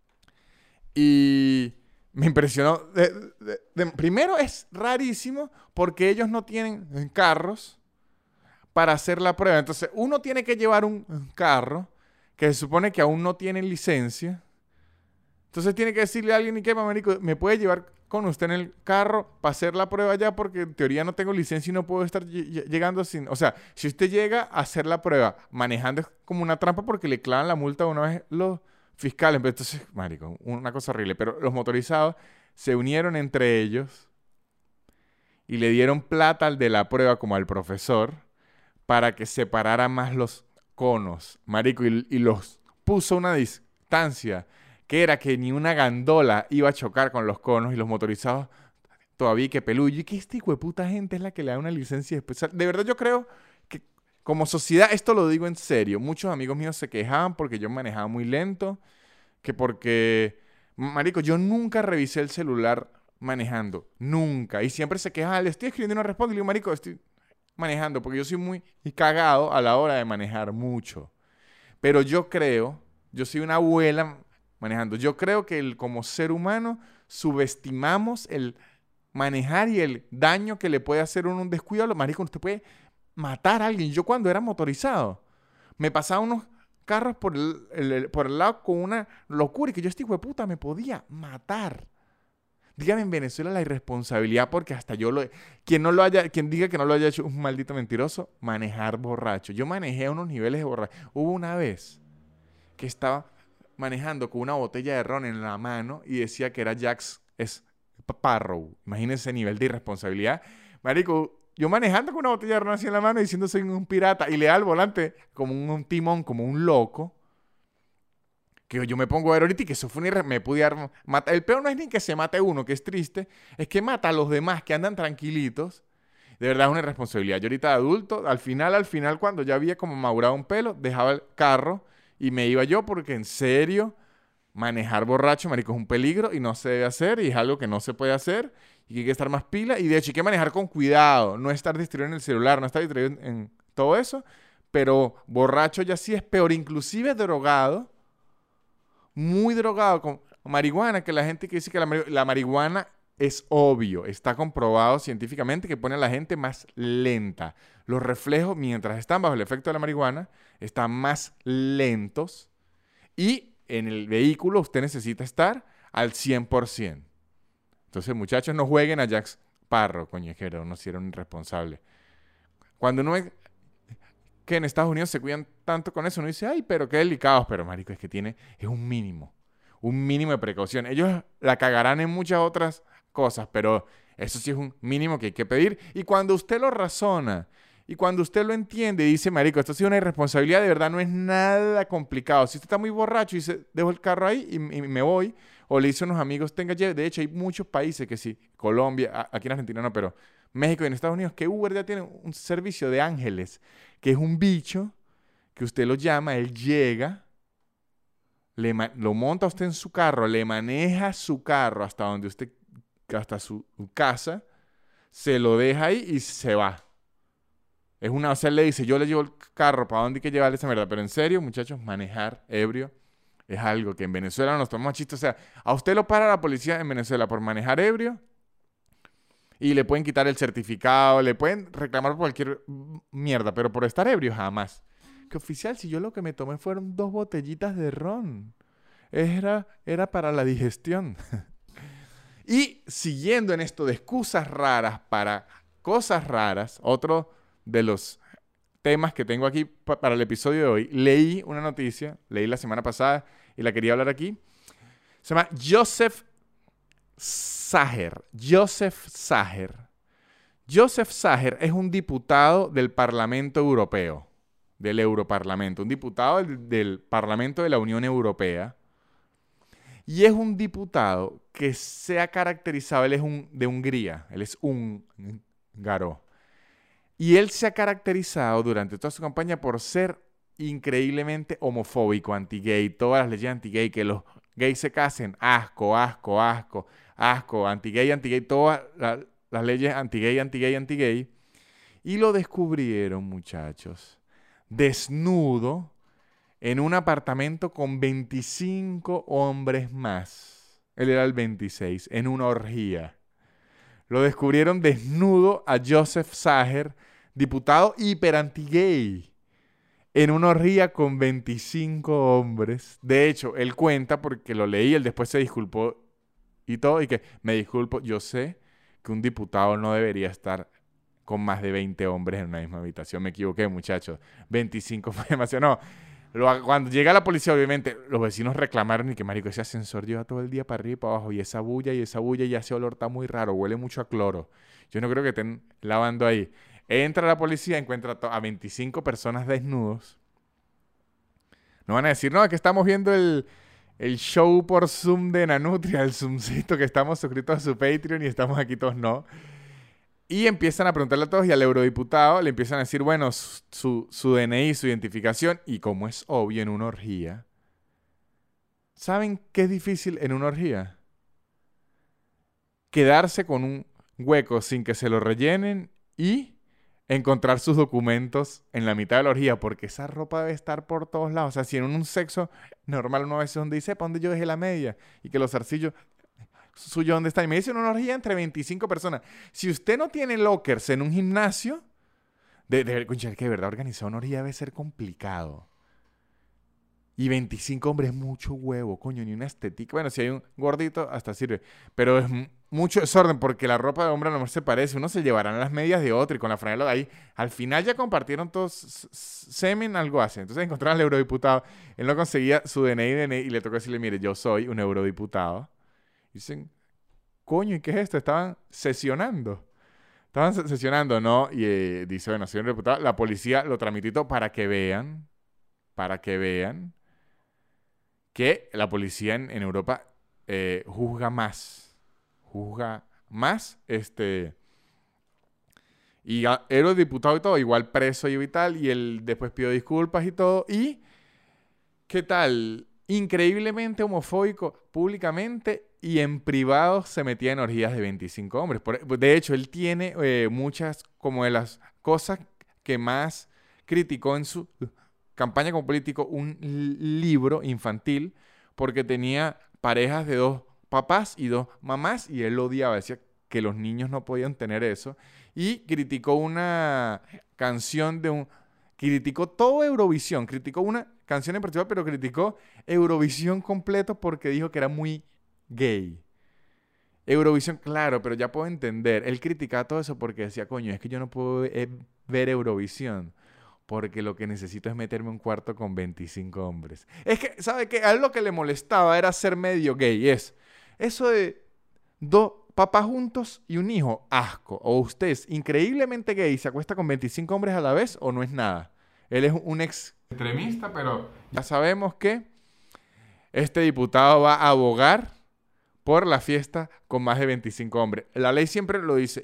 Y me impresionó. Primero es rarísimo porque ellos no tienen carros para hacer la prueba. Entonces uno tiene que llevar un carro que se supone que aún no tienen licencia. Entonces tiene que decirle a alguien, y que, marico, ¿me puede llevar con usted en el carro para hacer la prueba ya? Porque en teoría no tengo licencia y no puedo estar llegando sin... O sea, si usted llega a hacer la prueba manejando es como una trampa porque le clavan la multa una vez los fiscales. Entonces, marico, una cosa horrible. Pero los motorizados se unieron entre ellos y le dieron plata al de la prueba como al profesor para que separara más los conos, marico, y los puso a una distancia que era que ni una gandola iba a chocar con los conos y los motorizados todavía que pelullo. Y que este hijo de puta gente es la que le da una licencia especial. De verdad yo creo que como sociedad, esto lo digo en serio, muchos amigos míos se quejaban porque yo manejaba muy lento, que porque, marico, yo nunca revisé el celular manejando, nunca. Y siempre se quejaban, le estoy escribiendo y no respondo. Y le digo, marico, estoy manejando porque yo soy muy cagado a la hora de manejar mucho. Pero yo soy una abuela manejando. Yo creo que como ser humano subestimamos el manejar y el daño que le puede hacer uno un descuido. Marico, usted puede matar a alguien. Yo cuando era motorizado, me pasaba unos carros por el lado con una locura y que yo este hijo de puta me podía matar. Dígame en Venezuela la irresponsabilidad, porque hasta yo quien diga que no lo haya hecho es un maldito mentiroso, manejar borracho. Yo manejé a unos niveles de borracho. Hubo una vez que estaba manejando con una botella de ron en la mano y decía que era Jack Sparrow. Imagínense ese nivel de irresponsabilidad. Marico, yo manejando con una botella de ron así en la mano diciendo soy un pirata y le da al volante como un timón, como un loco. Que yo me pongo a ver ahorita y que eso fue me pude matar. El peor no es ni que se mate uno, que es triste, es que mata a los demás que andan tranquilitos. De verdad es una irresponsabilidad. Yo ahorita de adulto, al final, cuando ya había como madurado un pelo, dejaba el carro y me iba yo porque en serio, manejar borracho, marico, es un peligro y no se debe hacer y es algo que no se puede hacer y que hay que estar más pila. Y de hecho hay que manejar con cuidado, no estar distraído en el celular, no estar distraído en todo eso. Pero borracho ya sí es peor, inclusive drogado. Muy drogado con marihuana, que la gente que dice que la marihuana es obvio, está comprobado científicamente que pone a la gente más lenta. Los reflejos, mientras están bajo el efecto de la marihuana, están más lentos y en el vehículo usted necesita estar al 100%. Entonces, muchachos, no jueguen a Jack Sparrow, coñejero, no hicieron irresponsables. Cuando uno ve que en Estados Unidos se cuidan tanto con eso, uno dice, ay, pero qué delicados. Pero, marico, es que es un mínimo de precaución. Ellos la cagarán en muchas otras cosas, pero eso sí es un mínimo que hay que pedir. Y cuando usted lo razona y cuando usted lo entiende y dice, marico, esto ha sido una irresponsabilidad, de verdad no es nada complicado. Si usted está muy borracho y dice, dejo el carro ahí y me voy, o le dice a unos amigos, de hecho hay muchos países que sí, Colombia, aquí en Argentina no, pero México y en Estados Unidos, que Uber ya tiene un servicio de ángeles, que es un bicho que usted lo llama, él llega, lo monta usted en su carro, le maneja su carro hasta su casa, se lo deja ahí y se va. O sea, él le dice, yo le llevo el carro, ¿para dónde hay que llevarle esa mierda? Pero en serio, muchachos, manejar ebrio es algo que en Venezuela nos tomamos chiste. O sea, a usted lo para la policía en Venezuela por manejar ebrio y le pueden quitar el certificado, le pueden reclamar por cualquier mierda, pero por estar ebrio jamás. Que oficial, si yo lo que me tomé fueron 2 botellitas de ron. Era para la digestión. Y siguiendo en esto de excusas raras para cosas raras, otro de los temas que tengo aquí para el episodio de hoy, leí una noticia, leí la semana pasada y la quería hablar aquí. Se llama Joseph Sager. Joseph Sager. Joseph Sager es un diputado del Parlamento Europeo, del Europarlamento, un diputado del Parlamento de la Unión Europea. Y es un diputado que se ha caracterizado, él es de Hungría, él es húngaro. Y él se ha caracterizado durante toda su campaña por ser increíblemente homofóbico, anti-gay, todas las leyes anti-gay, que los gays se casen, asco, asco, asco, asco, anti-gay, todas las leyes anti-gay, anti-gay, anti-gay. Y lo descubrieron, muchachos, desnudo, en un apartamento con 25 hombres más. Él era el 26, en una orgía. Lo descubrieron desnudo a Joseph Sager, diputado hiperanti-gay, en una orgía con 25 hombres. De hecho, él cuenta, porque lo leí, él después se disculpó y todo, y que me disculpo, yo sé que un diputado no debería estar con más de 20 hombres en una misma habitación. Me equivoqué, muchachos. 25 fue demasiado. No, cuando llega la policía, obviamente, los vecinos reclamaron y que, marico, ese ascensor lleva todo el día para arriba y para abajo, y esa bulla, y ese olor está muy raro, huele mucho a cloro. Yo no creo que estén lavando ahí. Entra la policía, encuentra a 25 personas desnudos. No van a decir, no, es que estamos viendo el show por Zoom de Nanutria, el Zoomcito, que estamos suscritos a su Patreon y estamos aquí todos, no. Y empiezan a preguntarle a todos, y al eurodiputado le empiezan a decir, bueno, su DNI, su identificación, y como es obvio en una orgía, ¿saben qué es difícil en una orgía? Quedarse con un hueco sin que se lo rellenen y encontrar sus documentos en la mitad de la orgía, porque esa ropa debe estar por todos lados. O sea, si en un sexo normal uno a veces donde dice, ¿para dónde yo dejé la media? Y que los zarcillos suyo dónde está. Y me dicen una orgía entre 25 personas. Si usted no tiene lockers en un gimnasio, que de verdad organizar una orgía debe ser complicado. Y 25 hombres es mucho huevo, coño, ni una estética. Bueno, si hay un gordito, hasta sirve. Pero es mucho desorden, porque la ropa de hombre a lo mejor se parece. Uno se llevarán las medias de otro y con la franela de ahí. Al final ya compartieron todos semen, algo hacen. Entonces encontraron al eurodiputado. Él no conseguía su DNI y le tocó decirle, mire, yo soy un eurodiputado. Dicen, coño, ¿y qué es esto? Estaban sesionando. ¿No? Y dice, bueno, señor diputado, la policía lo tramitó para que vean que la policía en Europa juzga más, y era diputado y todo, igual preso y tal, y él después pidió disculpas y todo, y ¿qué tal? Increíblemente homofóbico públicamente, y en privado se metía en orgías de 25 hombres. De hecho, él tiene muchas como de las cosas que más criticó en su campaña como político, un libro infantil, porque tenía parejas de 2 papás y 2 mamás, y él odiaba, decía que los niños no podían tener eso, y criticó una canción criticó todo Eurovisión, criticó una canción en particular, pero criticó Eurovisión completo porque dijo que era muy gay. Eurovisión, claro, pero ya puedo entender. Él criticaba todo eso porque decía, coño, es que yo no puedo ver Eurovisión porque lo que necesito es meterme en un cuarto con 25 hombres. Es que, ¿sabe qué? A él lo que le molestaba era ser medio gay. Eso de 2 papás juntos y un hijo, asco. O usted es increíblemente gay y se acuesta con 25 hombres a la vez, o no es nada. Él es un extremista, pero ya sabemos que este diputado va a abogar por la fiesta con más de 25 hombres. La ley siempre lo dice,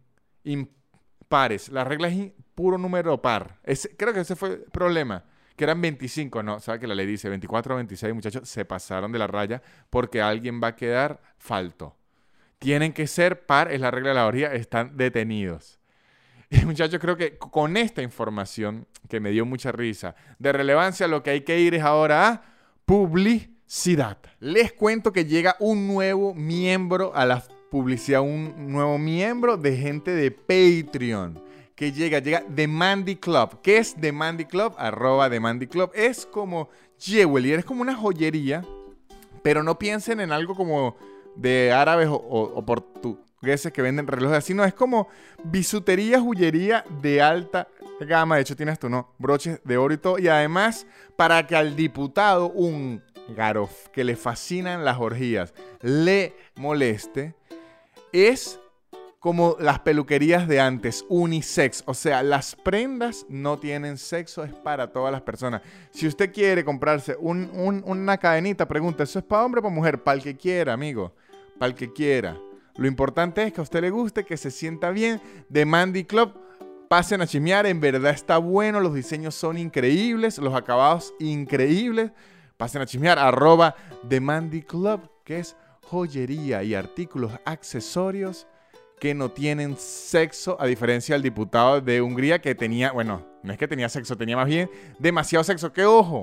impares. La regla es puro número par. Creo que ese fue el problema, que eran 25. No, ¿sabe que la ley dice 24 o 26, muchachos? Se pasaron de la raya porque alguien va a quedar falto. Tienen que ser par, es la regla de la orgía, están detenidos. Y muchachos, creo que con esta información, que me dio mucha risa, de relevancia, lo que hay que ir es ahora a publicidad. Les cuento que llega un nuevo miembro a la publicidad, un nuevo miembro de gente de Patreon, que llega The Mandy Club. ¿Qué es The Mandy Club? @The Mandy Club. Es como jewelry, es como una joyería, pero no piensen en algo como de árabes o portugueses que venden relojes así, no, es como bisutería, joyería de alta gama. De hecho, tienes broches de oro y todo, y además, para que al diputado húngaro que le fascinan las orgías le moleste, es como las peluquerías de antes, unisex. O sea, las prendas no tienen sexo, es para todas las personas. Si usted quiere comprarse una cadenita, pregunta, ¿eso es para hombre o para mujer? Para el que quiera, amigo. Para el que quiera. Lo importante es que a usted le guste, que se sienta bien. The Mandy Club, pasen a chismear. En verdad está bueno, los diseños son increíbles, los acabados increíbles. Pasen a chismear, @The Mandy Club, que es joyería y artículos accesorios que no tienen sexo, a diferencia del diputado de Hungría que tenía, bueno, no es que tenía sexo, tenía más bien demasiado sexo. Que ojo,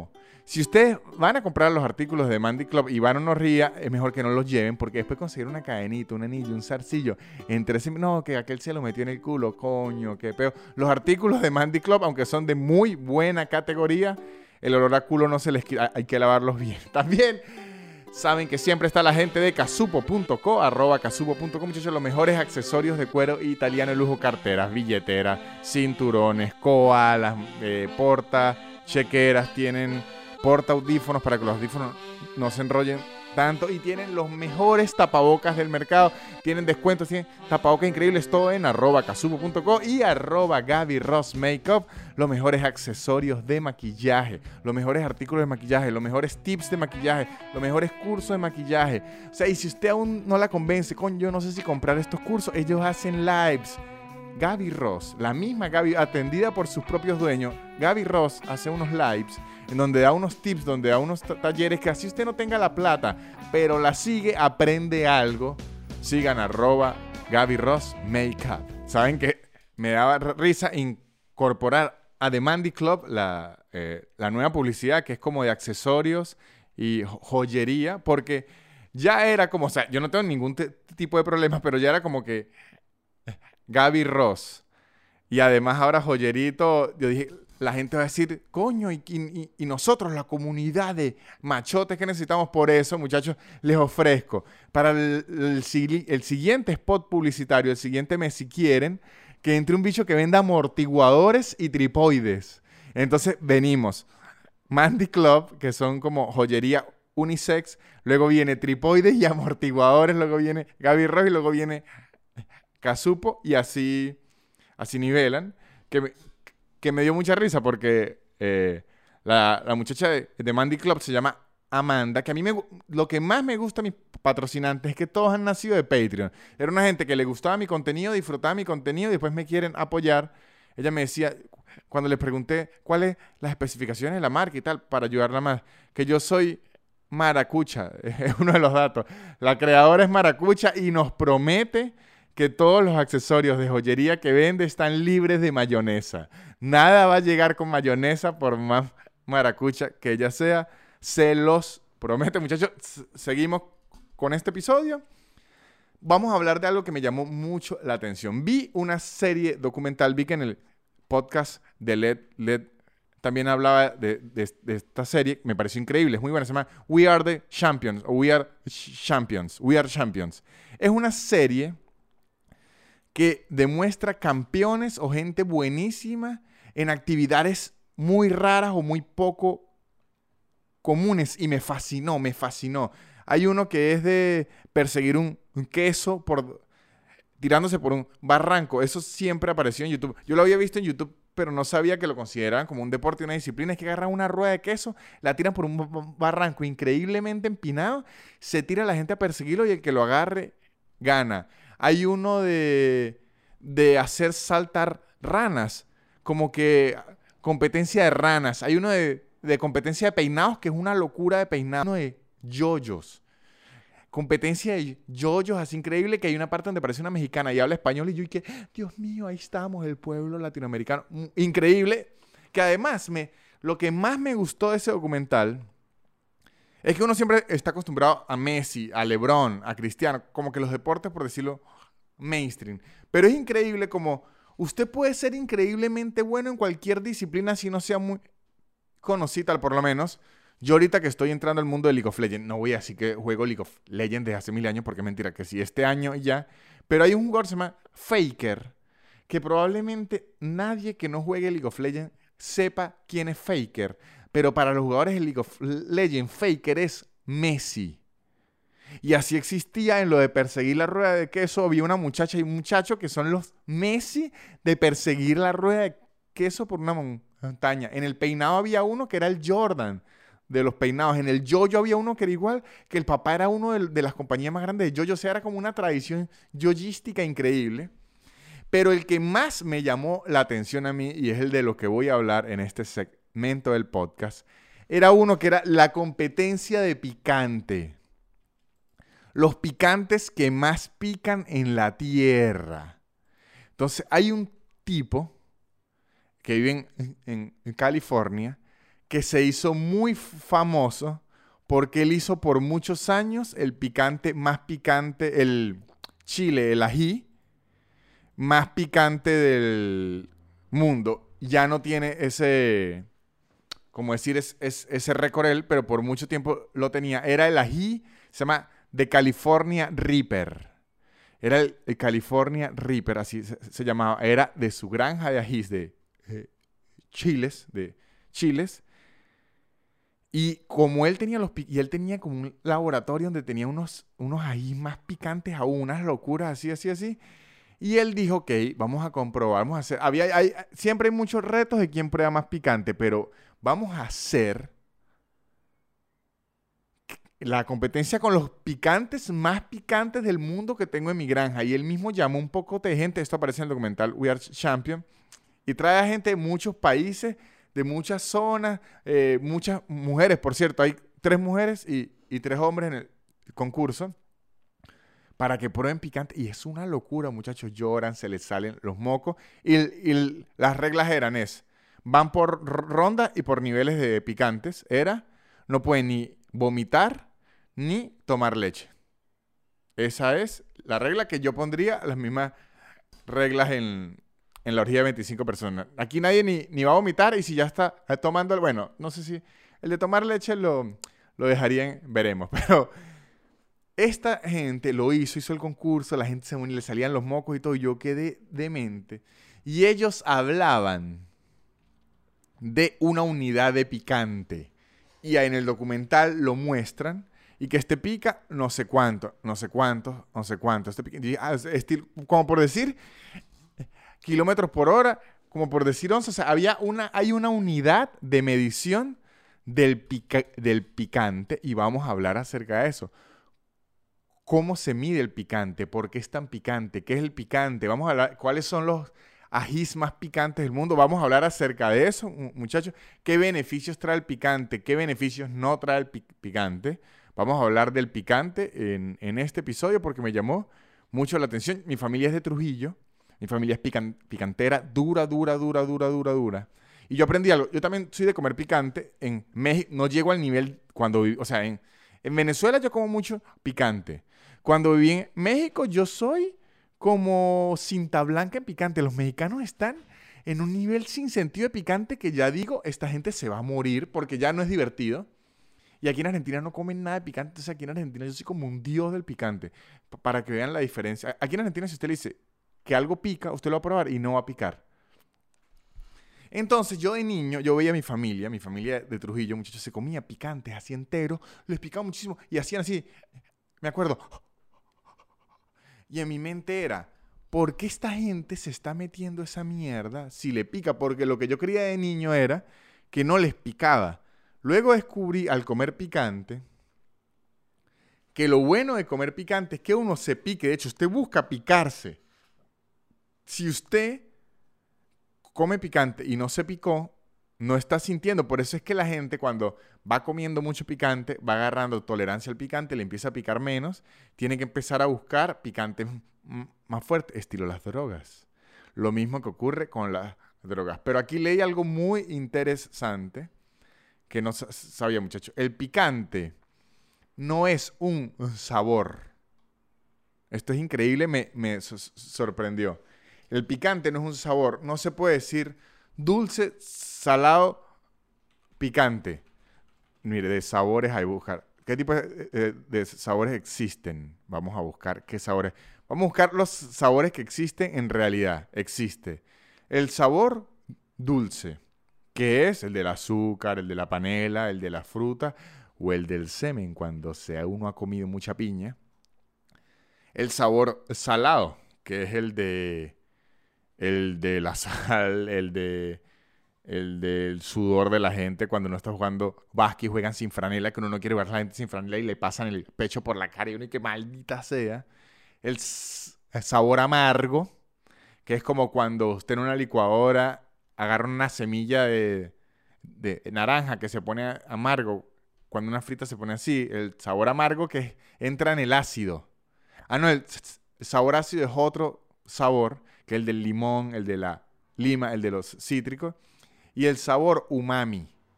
Si ustedes van a comprar los artículos de Mandy Club y van a una ría, es mejor que no los lleven porque después conseguir una cadenita, un anillo, un zarcillo, no, que aquel se lo metió en el culo, coño, qué peo. Los artículos de Mandy Club, aunque son de muy buena categoría, el olor a culo no se les quita, hay que lavarlos bien. También saben que siempre está la gente de casupo.co, @casupo.co, muchachos, los mejores accesorios de cuero italiano de lujo, carteras, billeteras, cinturones, koalas, porta, chequeras, tienen porta audífonos para que los audífonos no se enrollen tanto y tienen los mejores tapabocas del mercado, tienen descuentos, tienen tapabocas increíbles, todo en @casupo.co y @GabyRossMakeup, los mejores accesorios de maquillaje, los mejores artículos de maquillaje, los mejores tips de maquillaje, los mejores cursos de maquillaje. O sea, y si usted aún no la convence, yo no sé si comprar estos cursos, ellos hacen lives. Gaby Ross, la misma Gaby, atendida por sus propios dueños, Gaby Ross hace unos lives en donde da unos tips, donde da unos talleres que así usted no tenga la plata, pero la sigue, aprende algo. Sigan @Gaby Ross Makeup. Saben que me daba risa incorporar a The Mandy Club la nueva publicidad que es como de accesorios y joyería, porque ya era como, o sea, yo no tengo ningún tipo de problemas, pero ya era como que Gaby Ross. Y además ahora joyerito, yo dije, la gente va a decir, coño, y nosotros, la comunidad de machotes que necesitamos, por eso, muchachos, les ofrezco para el siguiente spot publicitario, el siguiente mes, si quieren, que entre un bicho que venda amortiguadores y tripoides. Entonces venimos, Mandy Club, que son como joyería unisex, luego viene tripoides y amortiguadores, luego viene Gaby Ross y luego viene Casupo y así nivelan, que me dio mucha risa porque la muchacha de Mandy Club se llama Amanda, que a mí lo que más me gusta a mis patrocinantes es que todos han nacido de Patreon. Era una gente que le gustaba mi contenido, disfrutaba mi contenido y después me quieren apoyar. Ella me decía, cuando les pregunté cuáles las especificaciones de la marca y tal, para ayudarla más, que yo soy maracucha, es uno de los datos. La creadora es maracucha y nos promete que todos los accesorios de joyería que vende están libres de mayonesa. Nada va a llegar con mayonesa por más maracucha que ella sea. Se los prometo, muchachos. Seguimos con este episodio. Vamos a hablar de algo que me llamó mucho la atención. Vi una serie documental, vi que en el podcast de LED también hablaba de esta serie. Me pareció increíble, es muy buena. Se llama We Are the Champions, o We Are Champions. We Are Champions. Es una serie que demuestra campeones o gente buenísima en actividades muy raras o muy poco comunes y me fascinó. Hay uno que es de perseguir un queso tirándose por un barranco. Eso siempre apareció en YouTube. Yo lo había visto en YouTube, pero no sabía que lo consideraban como un deporte y una disciplina. Es que agarran una rueda de queso, la tiran por un barranco increíblemente empinado, se tira la gente a perseguirlo y el que lo agarre gana. Hay uno de hacer saltar ranas, como que competencia de ranas. Hay uno de competencia de peinados, que es una locura de peinados. Uno de yoyos. Competencia de yoyos, así increíble, que hay una parte donde parece una mexicana y habla español y yo, Dios mío, ahí estamos, el pueblo latinoamericano. Increíble. Que además, lo que más me gustó de ese documental es que uno siempre está acostumbrado a Messi, a LeBron, a Cristiano, como que los deportes, por decirlo, mainstream. Pero es increíble como usted puede ser increíblemente bueno en cualquier disciplina si no sea muy conocida, por lo menos. Yo ahorita que estoy entrando al mundo de League of Legends, no voy a decir que juego League of Legends desde hace 1000 años, porque es mentira, que sí, este año ya. Pero hay un jugador que se llama Faker, que probablemente nadie que no juegue League of Legends sepa quién es Faker. Pero para los jugadores de League of Legends, Faker es Messi. Y así existía en lo de perseguir la rueda de queso. Había una muchacha y un muchacho que son los Messi de perseguir la rueda de queso por una montaña. En el peinado había uno que era el Jordan de los peinados. En el yoyo había uno que era igual, que el papá era uno de las compañías más grandes de yoyo. O sea, era como una tradición yoyística increíble. Pero el que más me llamó la atención a mí, y es el de lo que voy a hablar en este segmento del podcast, era uno que era la competencia de picante. Los picantes que más pican en la tierra. Entonces, hay un tipo que vive en California que se hizo muy famoso porque él hizo por muchos años el picante más picante, el chile, el ají, más picante del mundo. Ya no tiene ese, como decir, ese récord él, pero por mucho tiempo lo tenía. Era el ají, se llama The California Reaper. Era el California Reaper, así se llamaba. Era de su granja de ajís de chiles. Y como él tenía y él tenía como un laboratorio donde tenía unos ajís más picantes aún, unas locuras así. Y él dijo, ok, vamos a comprobar, vamos a hacer... siempre hay muchos retos de quién prueba más picante, pero vamos a hacer la competencia con los picantes más picantes del mundo que tengo en mi granja. Y él mismo llamó un poco de gente, esto aparece en el documental We Are Champion, y trae a gente de muchos países, de muchas zonas, muchas mujeres, por cierto, hay 3 mujeres y 3 hombres en el concurso, para que prueben picante. Y es una locura, muchachos, lloran, se les salen los mocos. Y las reglas van por ronda y por niveles de picantes. No pueden ni vomitar ni tomar leche. Esa es la regla que yo pondría, las mismas reglas en la orgía de 25 personas. Aquí nadie ni va a vomitar, y si ya está tomando, bueno, no sé si el de tomar leche lo dejarían, veremos. Pero esta gente hizo el concurso, la gente se unía, le salían los mocos y todo, y yo quedé demente. Y ellos hablaban de una unidad de picante. Y en el documental lo muestran. Y que este pica no sé cuánto. Este pica, como por decir kilómetros por hora, como por decir 11. O sea, hay una unidad de medición del picante. Y vamos a hablar acerca de eso. ¿Cómo se mide el picante? ¿Por qué es tan picante? ¿Qué es el picante? Vamos a hablar cuáles son los ajís más picantes del mundo. Vamos a hablar acerca de eso, muchachos. ¿Qué beneficios trae el picante? ¿Qué beneficios no trae el picante? Vamos a hablar del picante en este episodio porque me llamó mucho la atención. Mi familia es de Trujillo. Mi familia es picantera, dura. Y yo aprendí algo. Yo también soy de comer picante. En México no llego al nivel cuando viví. O sea, en Venezuela yo como mucho picante. Cuando viví en México yo soy como cinta blanca en picante. Los mexicanos están en un nivel sin sentido de picante que ya digo, esta gente se va a morir porque ya no es divertido. Y aquí en Argentina no comen nada de picante. Entonces aquí en Argentina yo soy como un dios del picante. Para que vean la diferencia. Aquí en Argentina si usted le dice que algo pica, usted lo va a probar y no va a picar. Entonces yo de niño, yo veía a mi familia de Trujillo, muchachos, se comía picantes así enteros. Les picaba muchísimo y hacían así. Me acuerdo. Y en mi mente era, ¿por qué esta gente se está metiendo esa mierda si le pica? Porque lo que yo creía de niño era que no les picaba. Luego descubrí al comer picante que lo bueno de comer picante es que uno se pique. De hecho, usted busca picarse. Si usted come picante y no se picó, no está sintiendo. Por eso es que la gente cuando va comiendo mucho picante, va agarrando tolerancia al picante, le empieza a picar menos, tiene que empezar a buscar picantes más fuertes, estilo las drogas. Lo mismo que ocurre con las drogas. Pero aquí leí algo muy interesante que no sabía, muchachos. El picante no es un sabor. Esto es increíble, me sorprendió. El picante no es un sabor. No se puede decir dulce, salado, picante. Mire, de sabores hay que buscar. ¿Qué tipo de sabores existen? Vamos a buscar qué sabores. Vamos a buscar los sabores que existen en realidad. Existe el sabor dulce, que es el del azúcar, el de la panela, el de la fruta o el del semen cuando uno ha comido mucha piña. El sabor salado, que es el de la sal, el del sudor de la gente cuando uno está jugando básquet y juegan sin franela, que uno no quiere ver a la gente sin franela y le pasan el pecho por la cara y uno y que maldita sea. El sabor amargo, que es como cuando usted en una licuadora agarra una semilla de naranja que se pone amargo. Cuando una frita se pone así, el sabor amargo que entra en el ácido. No, el sabor ácido es otro sabor, que es el del limón, el de la lima, el de los cítricos. Y el sabor umami.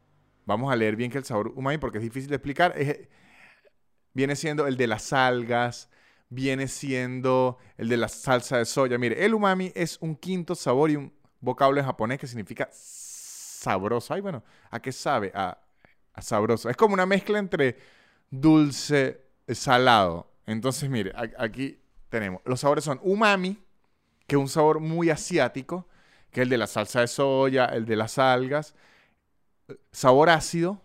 vamos a leer bien que el sabor umami, porque es difícil de explicar, viene siendo el de las algas, viene siendo el de la salsa de soya. Mire, el umami es un quinto sabor y un vocablo en japonés que significa sabroso. Ay, bueno, ¿a qué sabe? A sabroso. Es como una mezcla entre dulce, salado. Entonces, mire, aquí tenemos. Los sabores son umami, que es un sabor muy asiático, que es el de la salsa de soya, el de las algas. Sabor ácido,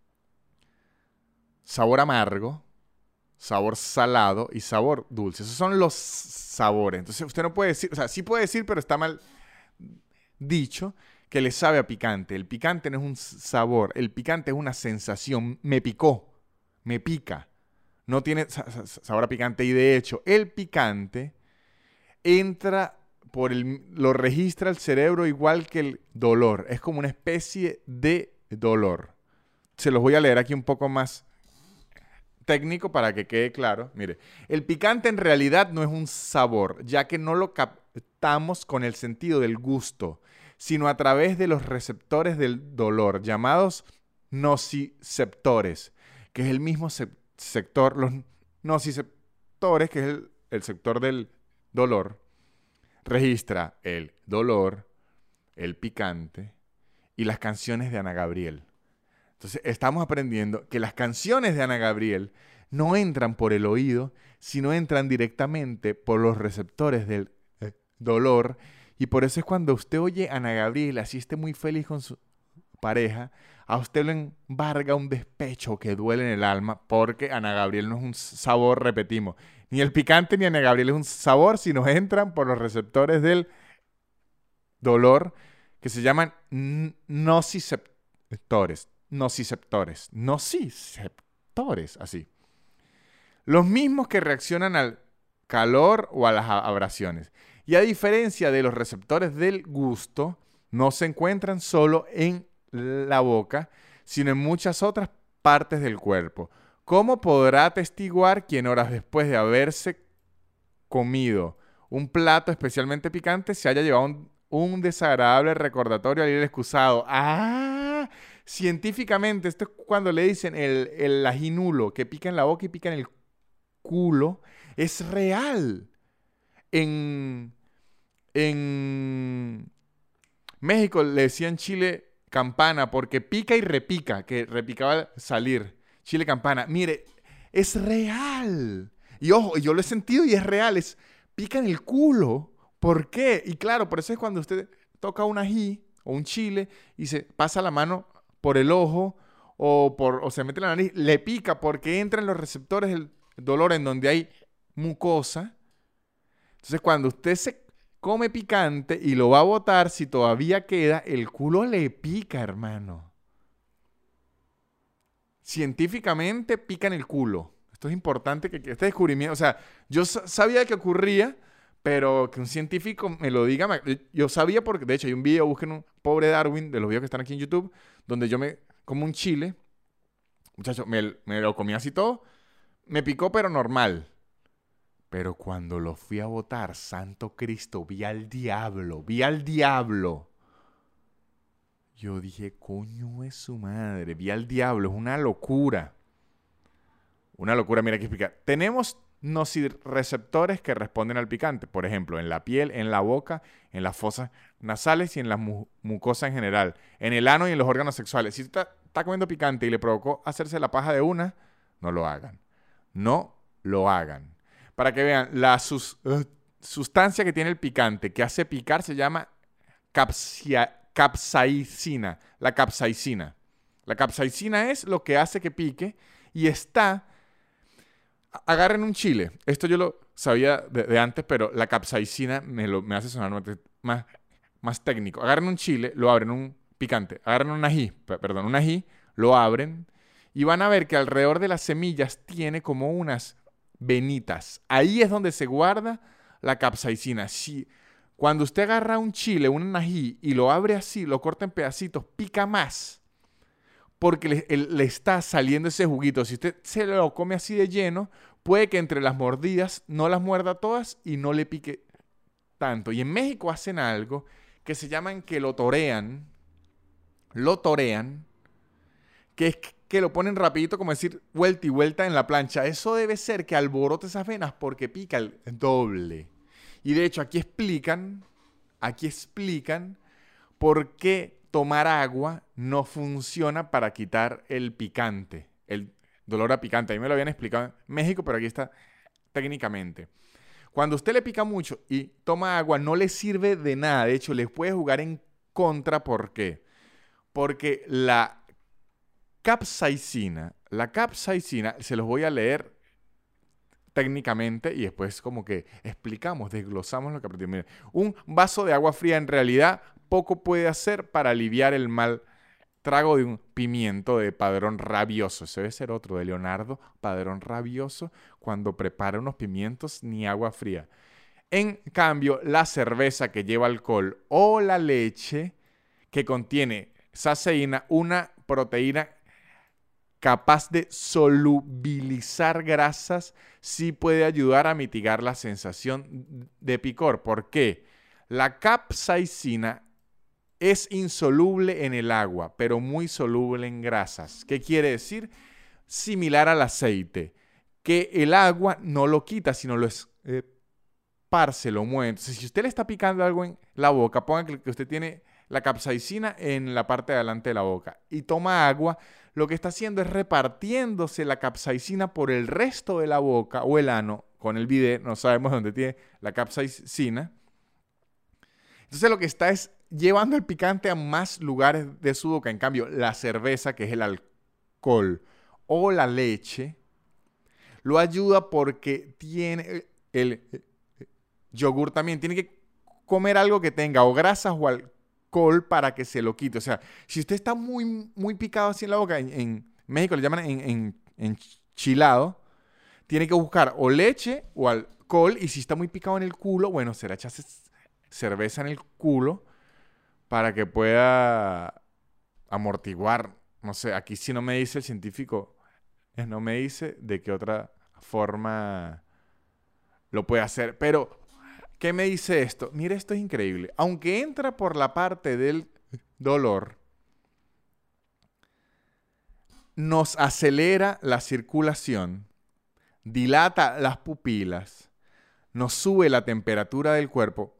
sabor amargo, sabor salado y sabor dulce. Esos son los sabores. Entonces usted no puede decir, o sea, sí puede decir, pero está mal dicho, que le sabe a picante. El picante no es un sabor, el picante es una sensación. Me picó, me pica. No tiene sabor a picante. Y de hecho, el picante entra lo registra el cerebro igual que el dolor. Es como una especie de dolor. Se los voy a leer aquí un poco más técnico para que quede claro. Mire, el picante en realidad no es un sabor, ya que no lo captamos con el sentido del gusto, sino a través de los receptores del dolor, llamados nociceptores, que es el mismo sector, los nociceptores, que es el sector del dolor, registra el dolor, el picante y las canciones de Ana Gabriel. Entonces, estamos aprendiendo que las canciones de Ana Gabriel no entran por el oído, sino entran directamente por los receptores del dolor. Y por eso es cuando usted oye a Ana Gabriel, así esté muy feliz con su pareja, a usted le embarga un despecho que duele en el alma, porque Ana Gabriel no es un sabor, repetimos. Ni el picante ni Ana Gabriel es un sabor, sino entran por los receptores del dolor, que se llaman nociceptores. Nociceptores, así. Los mismos que reaccionan al calor o a las abrasiones. Y a diferencia de los receptores del gusto, no se encuentran solo en la boca, sino en muchas otras partes del cuerpo. ¿Cómo podrá atestiguar quien horas después de haberse comido un plato especialmente picante se haya llevado un desagradable recordatorio al ir excusado? Científicamente, esto es cuando le dicen el ají nulo, que pica en la boca y pica en el culo, es real. En México le decían chile campana porque pica y repica, que repicaba al salir. Chile campana. Mire, es real. Y ojo, yo lo he sentido y es real. Pica en el culo. ¿Por qué? Y claro, por eso es cuando usted toca un ají o un chile y se pasa la mano por el ojo o se mete en la nariz, le pica porque entra en los receptores del dolor en donde hay mucosa. Entonces, cuando usted se come picante y lo va a botar, si todavía queda, el culo le pica, hermano. Científicamente pica en el culo. Esto es importante que este descubrimiento, o sea, yo sabía que ocurría, pero que un científico me lo diga, yo sabía porque, de hecho, hay un video, busquen un pobre Darwin, de los videos que están aquí en YouTube, donde yo me como un chile, muchachos, me lo comí así todo, me picó pero normal. Pero cuando lo fui a botar, santo Cristo, vi al diablo. Yo dije, coño es su madre, vi al diablo, es una locura. Una locura, mira que explicar. Tenemos nociceptores que responden al picante, por ejemplo, en la piel, en la boca, en las fosas nasales y en la mucosa en general, en el ano y en los órganos sexuales. Si usted está comiendo picante y le provocó hacerse la paja de una, no lo hagan. No lo hagan. Para que vean, la sustancia que tiene el picante que hace picar se llama capsaicina. La capsaicina. La capsaicina es lo que hace que pique y está... Agarren un chile. Esto yo lo sabía de antes, pero la capsaicina me hace sonar más técnico. Agarren un chile, lo abren, un picante. Agarren un ají, lo abren y van a ver que alrededor de las semillas tiene como unas venitas. Ahí es donde se guarda la capsaicina. Cuando usted agarra un chile, un ají y lo abre así, lo corta en pedacitos, pica más porque le está saliendo ese juguito. Si usted se lo come así de lleno, puede que entre las mordidas no las muerda todas y no le pique tanto. Y en México hacen algo que se llaman que lo torean que es que lo ponen rapidito, como decir, vuelta y vuelta en la plancha. Eso debe ser que alborote esas venas porque pica el doble. Y de hecho, aquí explican por qué tomar agua no funciona para quitar el picante, el dolor a picante. A mí me lo habían explicado en México, pero aquí está técnicamente. Cuando usted le pica mucho y toma agua, no le sirve de nada. De hecho, le puede jugar en contra. ¿Por qué? Porque la capsaicina, se los voy a leer técnicamente y después como que explicamos, desglosamos lo que aprendimos. Mira, un vaso de agua fría en realidad poco puede hacer para aliviar el mal trago de un pimiento de Padrón Rabioso. Ese debe ser otro de Leonardo, Padrón Rabioso, cuando prepara unos pimientos ni agua fría. En cambio, la cerveza que lleva alcohol o la leche que contiene caseína, una proteína capaz de solubilizar grasas, sí puede ayudar a mitigar la sensación de picor. ¿Por qué? La capsaicina es insoluble en el agua, pero muy soluble en grasas. ¿Qué quiere decir? Similar al aceite, que el agua no lo quita, sino lo esparce, lo mueve. Entonces, si usted le está picando algo en la boca, ponga que usted tiene la capsaicina en la parte de adelante de la boca y toma agua, lo que está haciendo es repartiéndose la capsaicina por el resto de la boca o el ano, con el bidet, no sabemos dónde tiene la capsaicina. Entonces lo que está es llevando el picante a más lugares de su boca. En cambio, la cerveza, que es el alcohol, o la leche, lo ayuda porque tiene el yogur también. Tiene que comer algo que tenga o grasas o alcohol para que se lo quite. O sea, si usted está muy, muy picado así en la boca, en México le llaman enchilado, tiene que buscar o leche o alcohol. Y si está muy picado en el culo, bueno, será echarse cerveza en el culo para que pueda amortiguar. No sé, aquí sí no me dice el científico, no me dice de qué otra forma lo puede hacer. Pero, ¿qué me dice esto? Mire, esto es increíble. Aunque entra por la parte del dolor, nos acelera la circulación, dilata las pupilas, nos sube la temperatura del cuerpo.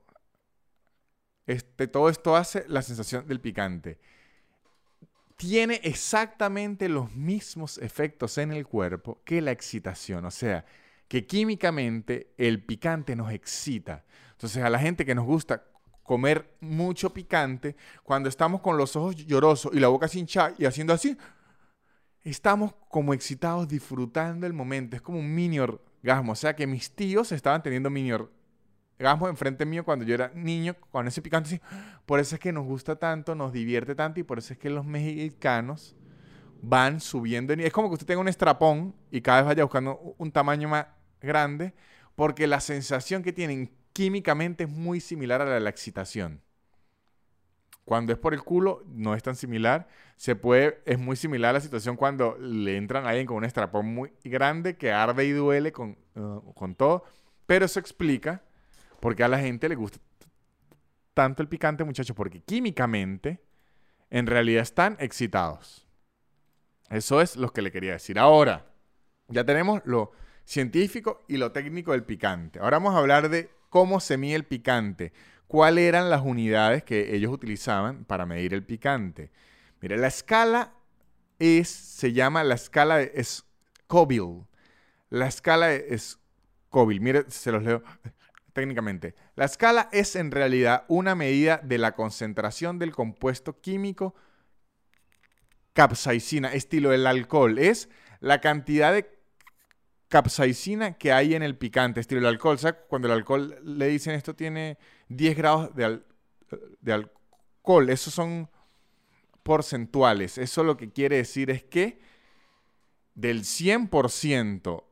Todo esto hace la sensación del picante. Tiene exactamente los mismos efectos en el cuerpo que la excitación. O sea, que químicamente el picante nos excita. Entonces, a la gente que nos gusta comer mucho picante, cuando estamos con los ojos llorosos y la boca sin hinchada y haciendo así, estamos como excitados disfrutando el momento. Es como un mini orgasmo. O sea, que mis tíos estaban teniendo mini orgasmo enfrente mío cuando yo era niño, con ese picante así. Por eso es que nos gusta tanto, nos divierte tanto y por eso es que los mexicanos van subiendo. Es como que usted tenga un estrapón y cada vez vaya buscando un tamaño más grande, porque la sensación que tienen químicamente es muy similar a la de la excitación. Cuando es por el culo, no es tan similar. Es muy similar a la situación cuando le entran a alguien con un estrapón muy grande que arde y duele con todo. Pero eso explica por qué a la gente le gusta tanto el picante, muchachos, porque químicamente en realidad están excitados. Eso es lo que le quería decir. Ahora, ya tenemos lo científico y lo técnico del picante. Ahora vamos a hablar de cómo se mide el picante. ¿Cuáles eran las unidades que ellos utilizaban para medir el picante? Mire, la escala se llama la escala de Scoville. La escala de Scoville. Mire, se los leo técnicamente. La escala es en realidad una medida de la concentración del compuesto químico capsaicina, estilo del alcohol. Es la cantidad de capsaicina que hay en el picante, estilo el alcohol. ¿Sabes? Cuando el alcohol le dicen esto tiene 10 grados de alcohol, esos son porcentuales. Eso lo que quiere decir es que del 100%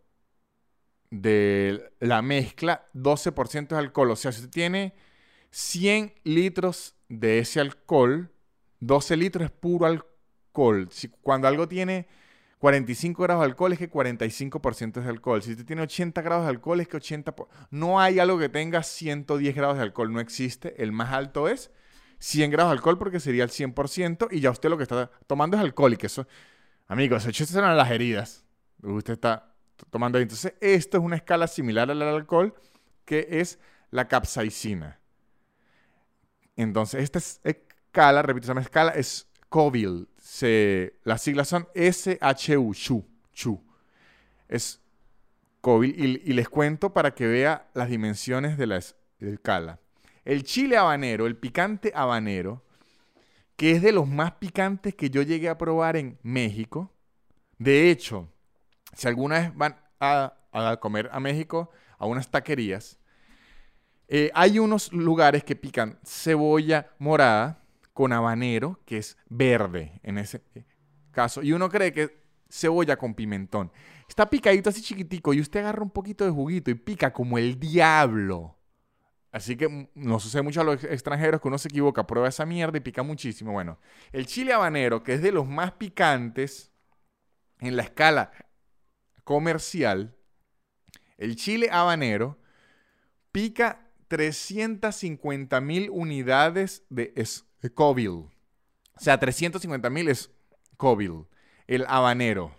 de la mezcla, 12% es alcohol. O sea, si usted tiene 100 litros de ese alcohol, 12 litros es puro alcohol. Cuando algo tiene 45 grados de alcohol es que 45% es de alcohol. Si usted tiene 80 grados de alcohol es que 80%. No hay algo que tenga 110 grados de alcohol. No existe. El más alto es 100 grados de alcohol porque sería el 100% y ya usted lo que está tomando es alcohol. Y que eso, Amigos, échese a las heridas. Usted está tomando ahí. Entonces, esto es una escala similar al alcohol, que es la capsaicina. Entonces, esta escala, repito, esa escala es Scoville. Las siglas son SHU, Chu. Es Scoville. Y les cuento para que vea las dimensiones de la escala. El chile habanero, el picante habanero, que es de los más picantes que yo llegué a probar en México. De hecho, si alguna vez van a comer a México, a unas taquerías, hay unos lugares que pican cebolla morada con habanero, que es verde en ese caso. Y uno cree que es cebolla con pimentón. Está picadito así chiquitico y usted agarra un poquito de juguito y pica como el diablo. Así que nos sucede mucho a los extranjeros que uno se equivoca, prueba esa mierda y pica muchísimo. Bueno, el chile habanero, que es de los más picantes en la escala comercial, el chile habanero pica 350,000 unidades de Scoville. O sea, 350,000 es Scoville. El habanero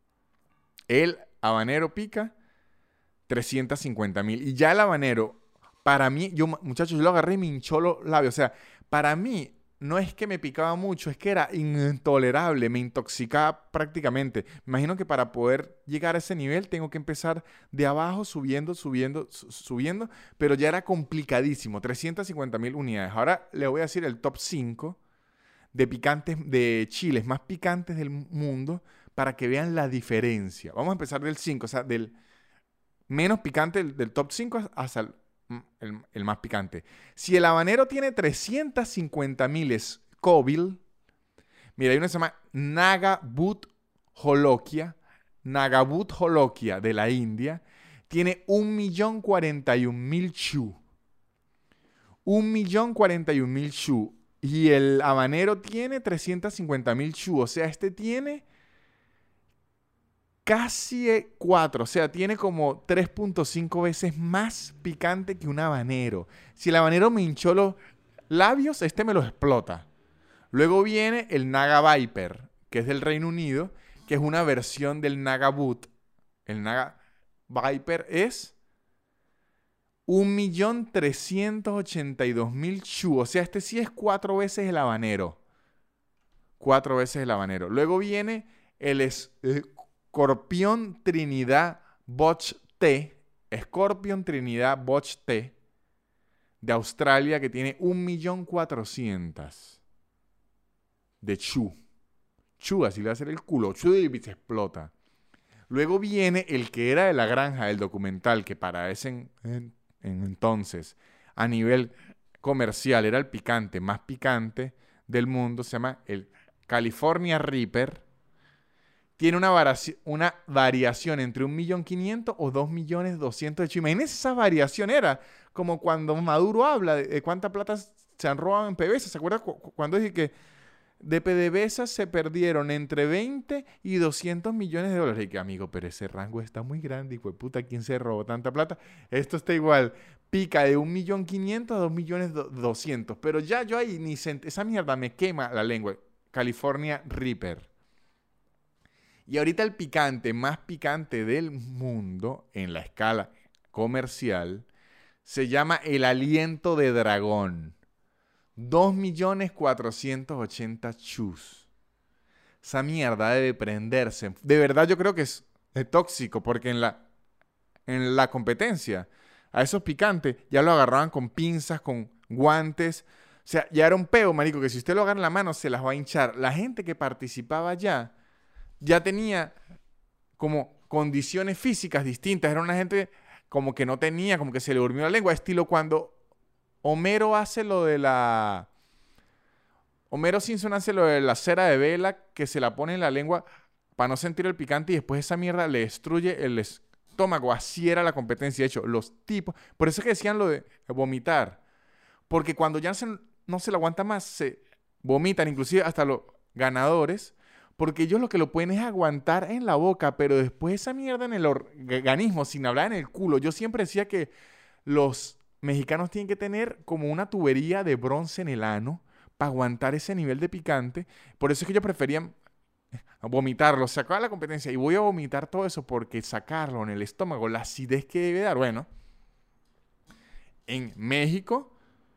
pica 350,000. Y ya el habanero, para mí, muchachos, yo lo agarré y me hinchó los labios. O sea, para mí no es que me picaba mucho, es que era intolerable, me intoxicaba prácticamente. Me imagino que para poder llegar a ese nivel tengo que empezar de abajo, subiendo, pero ya era complicadísimo, 350,000 unidades. Ahora le voy a decir el top 5 de picantes, de chiles más picantes del mundo para que vean la diferencia. Vamos a empezar del 5, o sea, del menos picante del top 5 hasta el más picante. Si el habanero tiene 350,000 Scoville, mira, hay uno que se llama Nagabut Holokia de la India, tiene 1,041,000 Chu. 1,041,000 Chu. Y el habanero tiene 350,000 Chu. O sea, este tiene casi 4, o sea, tiene como 3.5 veces más picante que un habanero. Si el habanero me hinchó los labios, este me los explota. Luego viene el Naga Viper, que es del Reino Unido, que es una versión del Nagabut. El Naga Viper es 1,382,000 Chu. O sea, este sí es 4 veces el habanero. 4 veces el habanero. Luego viene el Scorpion Trinidad Botch T, Scorpion Trinidad Botch T, de Australia, que tiene 1,400,000 de Chu. Chu, así le va a hacer el culo. Chu y se explota. Luego viene el que era de la granja del documental, que para ese entonces, a nivel comercial, era el picante más picante del mundo. Se llama el California Reaper. Tiene una variación entre 1,500,000 o 2,200,000 de Chu. Imagínense esa variación. Era como cuando Maduro habla de cuánta plata se han robado en PDVSA. ¿Se acuerdan cuando dije que de PDVSA se perdieron entre 20 y 200 millones de dólares? Y que, amigo, pero ese rango está muy grande. Y fue puta, ¿quién se robó tanta plata? Esto está igual. Pica de 1,500,000 a 2,200,000. Pero ya yo ahí ni esa mierda me quema la lengua. California Reaper. Y ahorita el picante más picante del mundo en la escala comercial se llama el aliento de dragón. 2,480,000 Chus. Esa mierda debe prenderse. De verdad yo creo que es tóxico porque en la competencia a esos picantes ya lo agarraban con pinzas, con guantes. O sea, ya era un peo, marico, que si usted lo agarra en la mano se las va a hinchar. La gente que participaba ya tenía como condiciones físicas distintas. Era una gente como que no tenía, como que se le durmió la lengua. Estilo cuando Homero Simpson hace lo de la cera de vela, que se la pone en la lengua para no sentir el picante y después esa mierda le destruye el estómago. Así era la competencia. De hecho, los tipos... Por eso es que decían lo de vomitar. Porque cuando ya no se lo aguanta más, se vomitan, inclusive hasta los ganadores, porque ellos lo que lo pueden es aguantar en la boca, pero después esa mierda en el organismo, sin hablar en el culo. Yo siempre decía que los mexicanos tienen que tener como una tubería de bronce en el ano para aguantar ese nivel de picante. Por eso es que ellos preferían vomitarlo, se acaba la competencia y voy a vomitar todo eso porque sacarlo en el estómago, la acidez que debe dar. Bueno, en México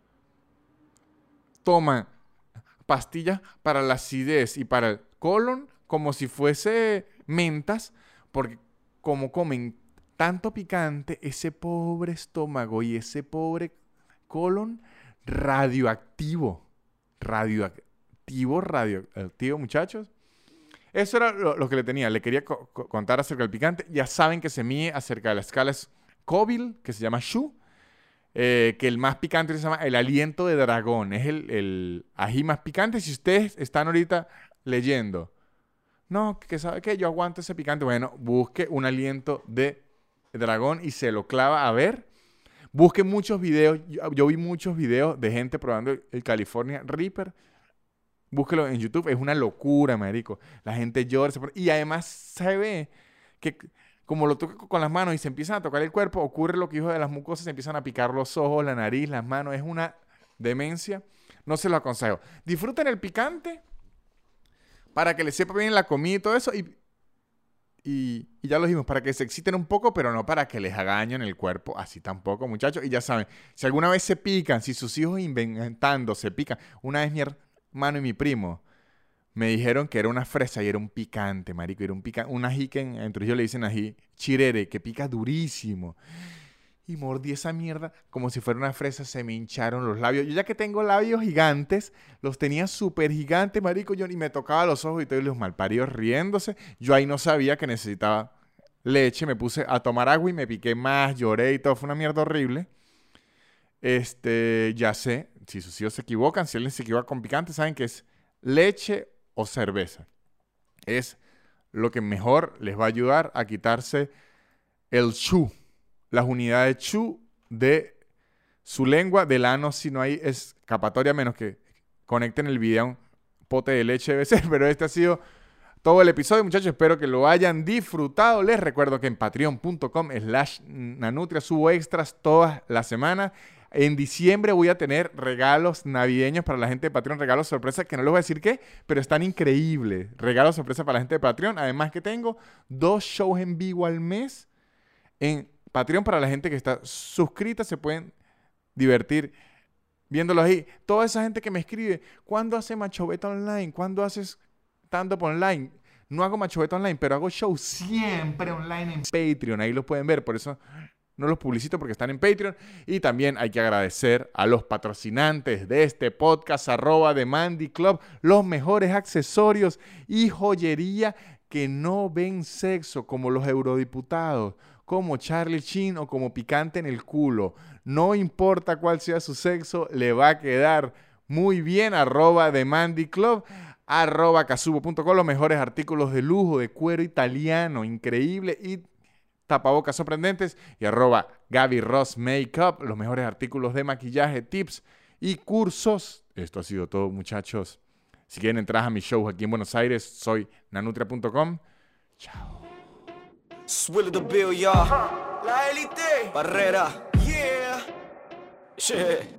toman pastillas para la acidez y para el colon como si fuese mentas, porque como comen tanto picante, ese pobre estómago y ese pobre colon radioactivo, muchachos. Eso era lo que le tenía. Le quería contar acerca del picante. Ya saben que se mide acerca de la escala Scoville, que se llama Shu. Que el más picante se llama el aliento de dragón. Es el ají más picante. Si ustedes están ahorita leyendo, no, que sabe que yo aguanto ese picante, bueno, busque un aliento de dragón y se lo clava a ver. Busque muchos videos. Yo vi muchos videos de gente probando el California Reaper. Búsquelo en YouTube. Es una locura, marico. La gente llora. Y además se ve que como lo toca con las manos y se empiezan a tocar el cuerpo, ocurre lo que dijo de las mucosas, se empiezan a picar los ojos, la nariz, las manos. Es una demencia. No se lo aconsejo. Disfruten el picante para que les sepa bien la comida y todo eso. Y ya lo dijimos, para que se exciten un poco, pero no para que les haga daño en el cuerpo. Así tampoco, muchachos. Y ya saben, si alguna vez se pican, si sus hijos inventando se pican. Una vez mi hermano y mi primo me dijeron que era una fresa y era un picante, marico. Era un ají que entre ellos le dicen ají chirere, que pica durísimo. Y mordí esa mierda como si fuera una fresa, se me hincharon los labios. Yo ya que tengo labios gigantes, los tenía súper gigantes, marico. Y me tocaba los ojos y todos los malparidos riéndose. Yo ahí no sabía que necesitaba leche. Me puse a tomar agua y me piqué más, lloré y todo. Fue una mierda horrible. Ya sé, si sus hijos se equivocan, si alguien se equivoca con picante, saben que es leche o cerveza. Es lo que mejor les va a ayudar a quitarse el chu, las unidades chu de su lengua, del ano, si no hay escapatoria, menos que conecten el video a un pote de leche debe ser. Pero este ha sido todo el episodio, muchachos. Espero que lo hayan disfrutado. Les recuerdo que en patreon.com/nanutria subo extras todas las semanas. En diciembre voy a tener regalos navideños para la gente de Patreon, regalos sorpresa, que no les voy a decir qué, pero están increíbles. Regalos sorpresa para la gente de Patreon. Además que tengo 2 shows en vivo al mes en Patreon para la gente que está suscrita. Se pueden divertir viéndolos ahí. Toda esa gente que me escribe, ¿cuándo hace Machoveta Online? ¿Cuándo haces stand-up online? No hago Machoveta Online, pero hago shows siempre online en Patreon. Ahí los pueden ver, por eso no los publicito porque están en Patreon. Y también hay que agradecer a los patrocinantes de este podcast, @TheMandyClub, los mejores accesorios y joyería que no ven sexo, como los eurodiputados, como Charlie Sheen o como picante en el culo. No importa cuál sea su sexo, le va a quedar muy bien. @TheMandyClub, @casubo.com, los mejores artículos de lujo, de cuero italiano, increíble, y tapabocas sorprendentes, y @Gaby Ross Makeup, los mejores artículos de maquillaje, tips y cursos. Esto ha sido todo, muchachos. Si quieren entrar a mis shows aquí en Buenos Aires, soy nanutria.com. Chao. Swilly the Bill, y'all. La élite. Barrera. Yeah. Shit.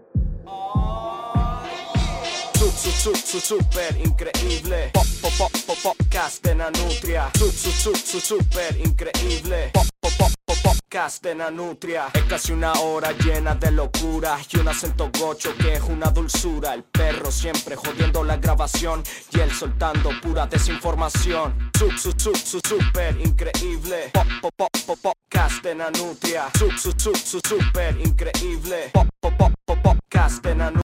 Super increíble. Podcast de Nanutria. Super increíble. Podcast de Nanutria. Es casi una hora llena de locura y un acento gocho que es una dulzura. El perro siempre jodiendo la grabación y él soltando pura desinformación. Super increíble. Podcast de Nanutria. Super increíble. Podcast de Nanutria.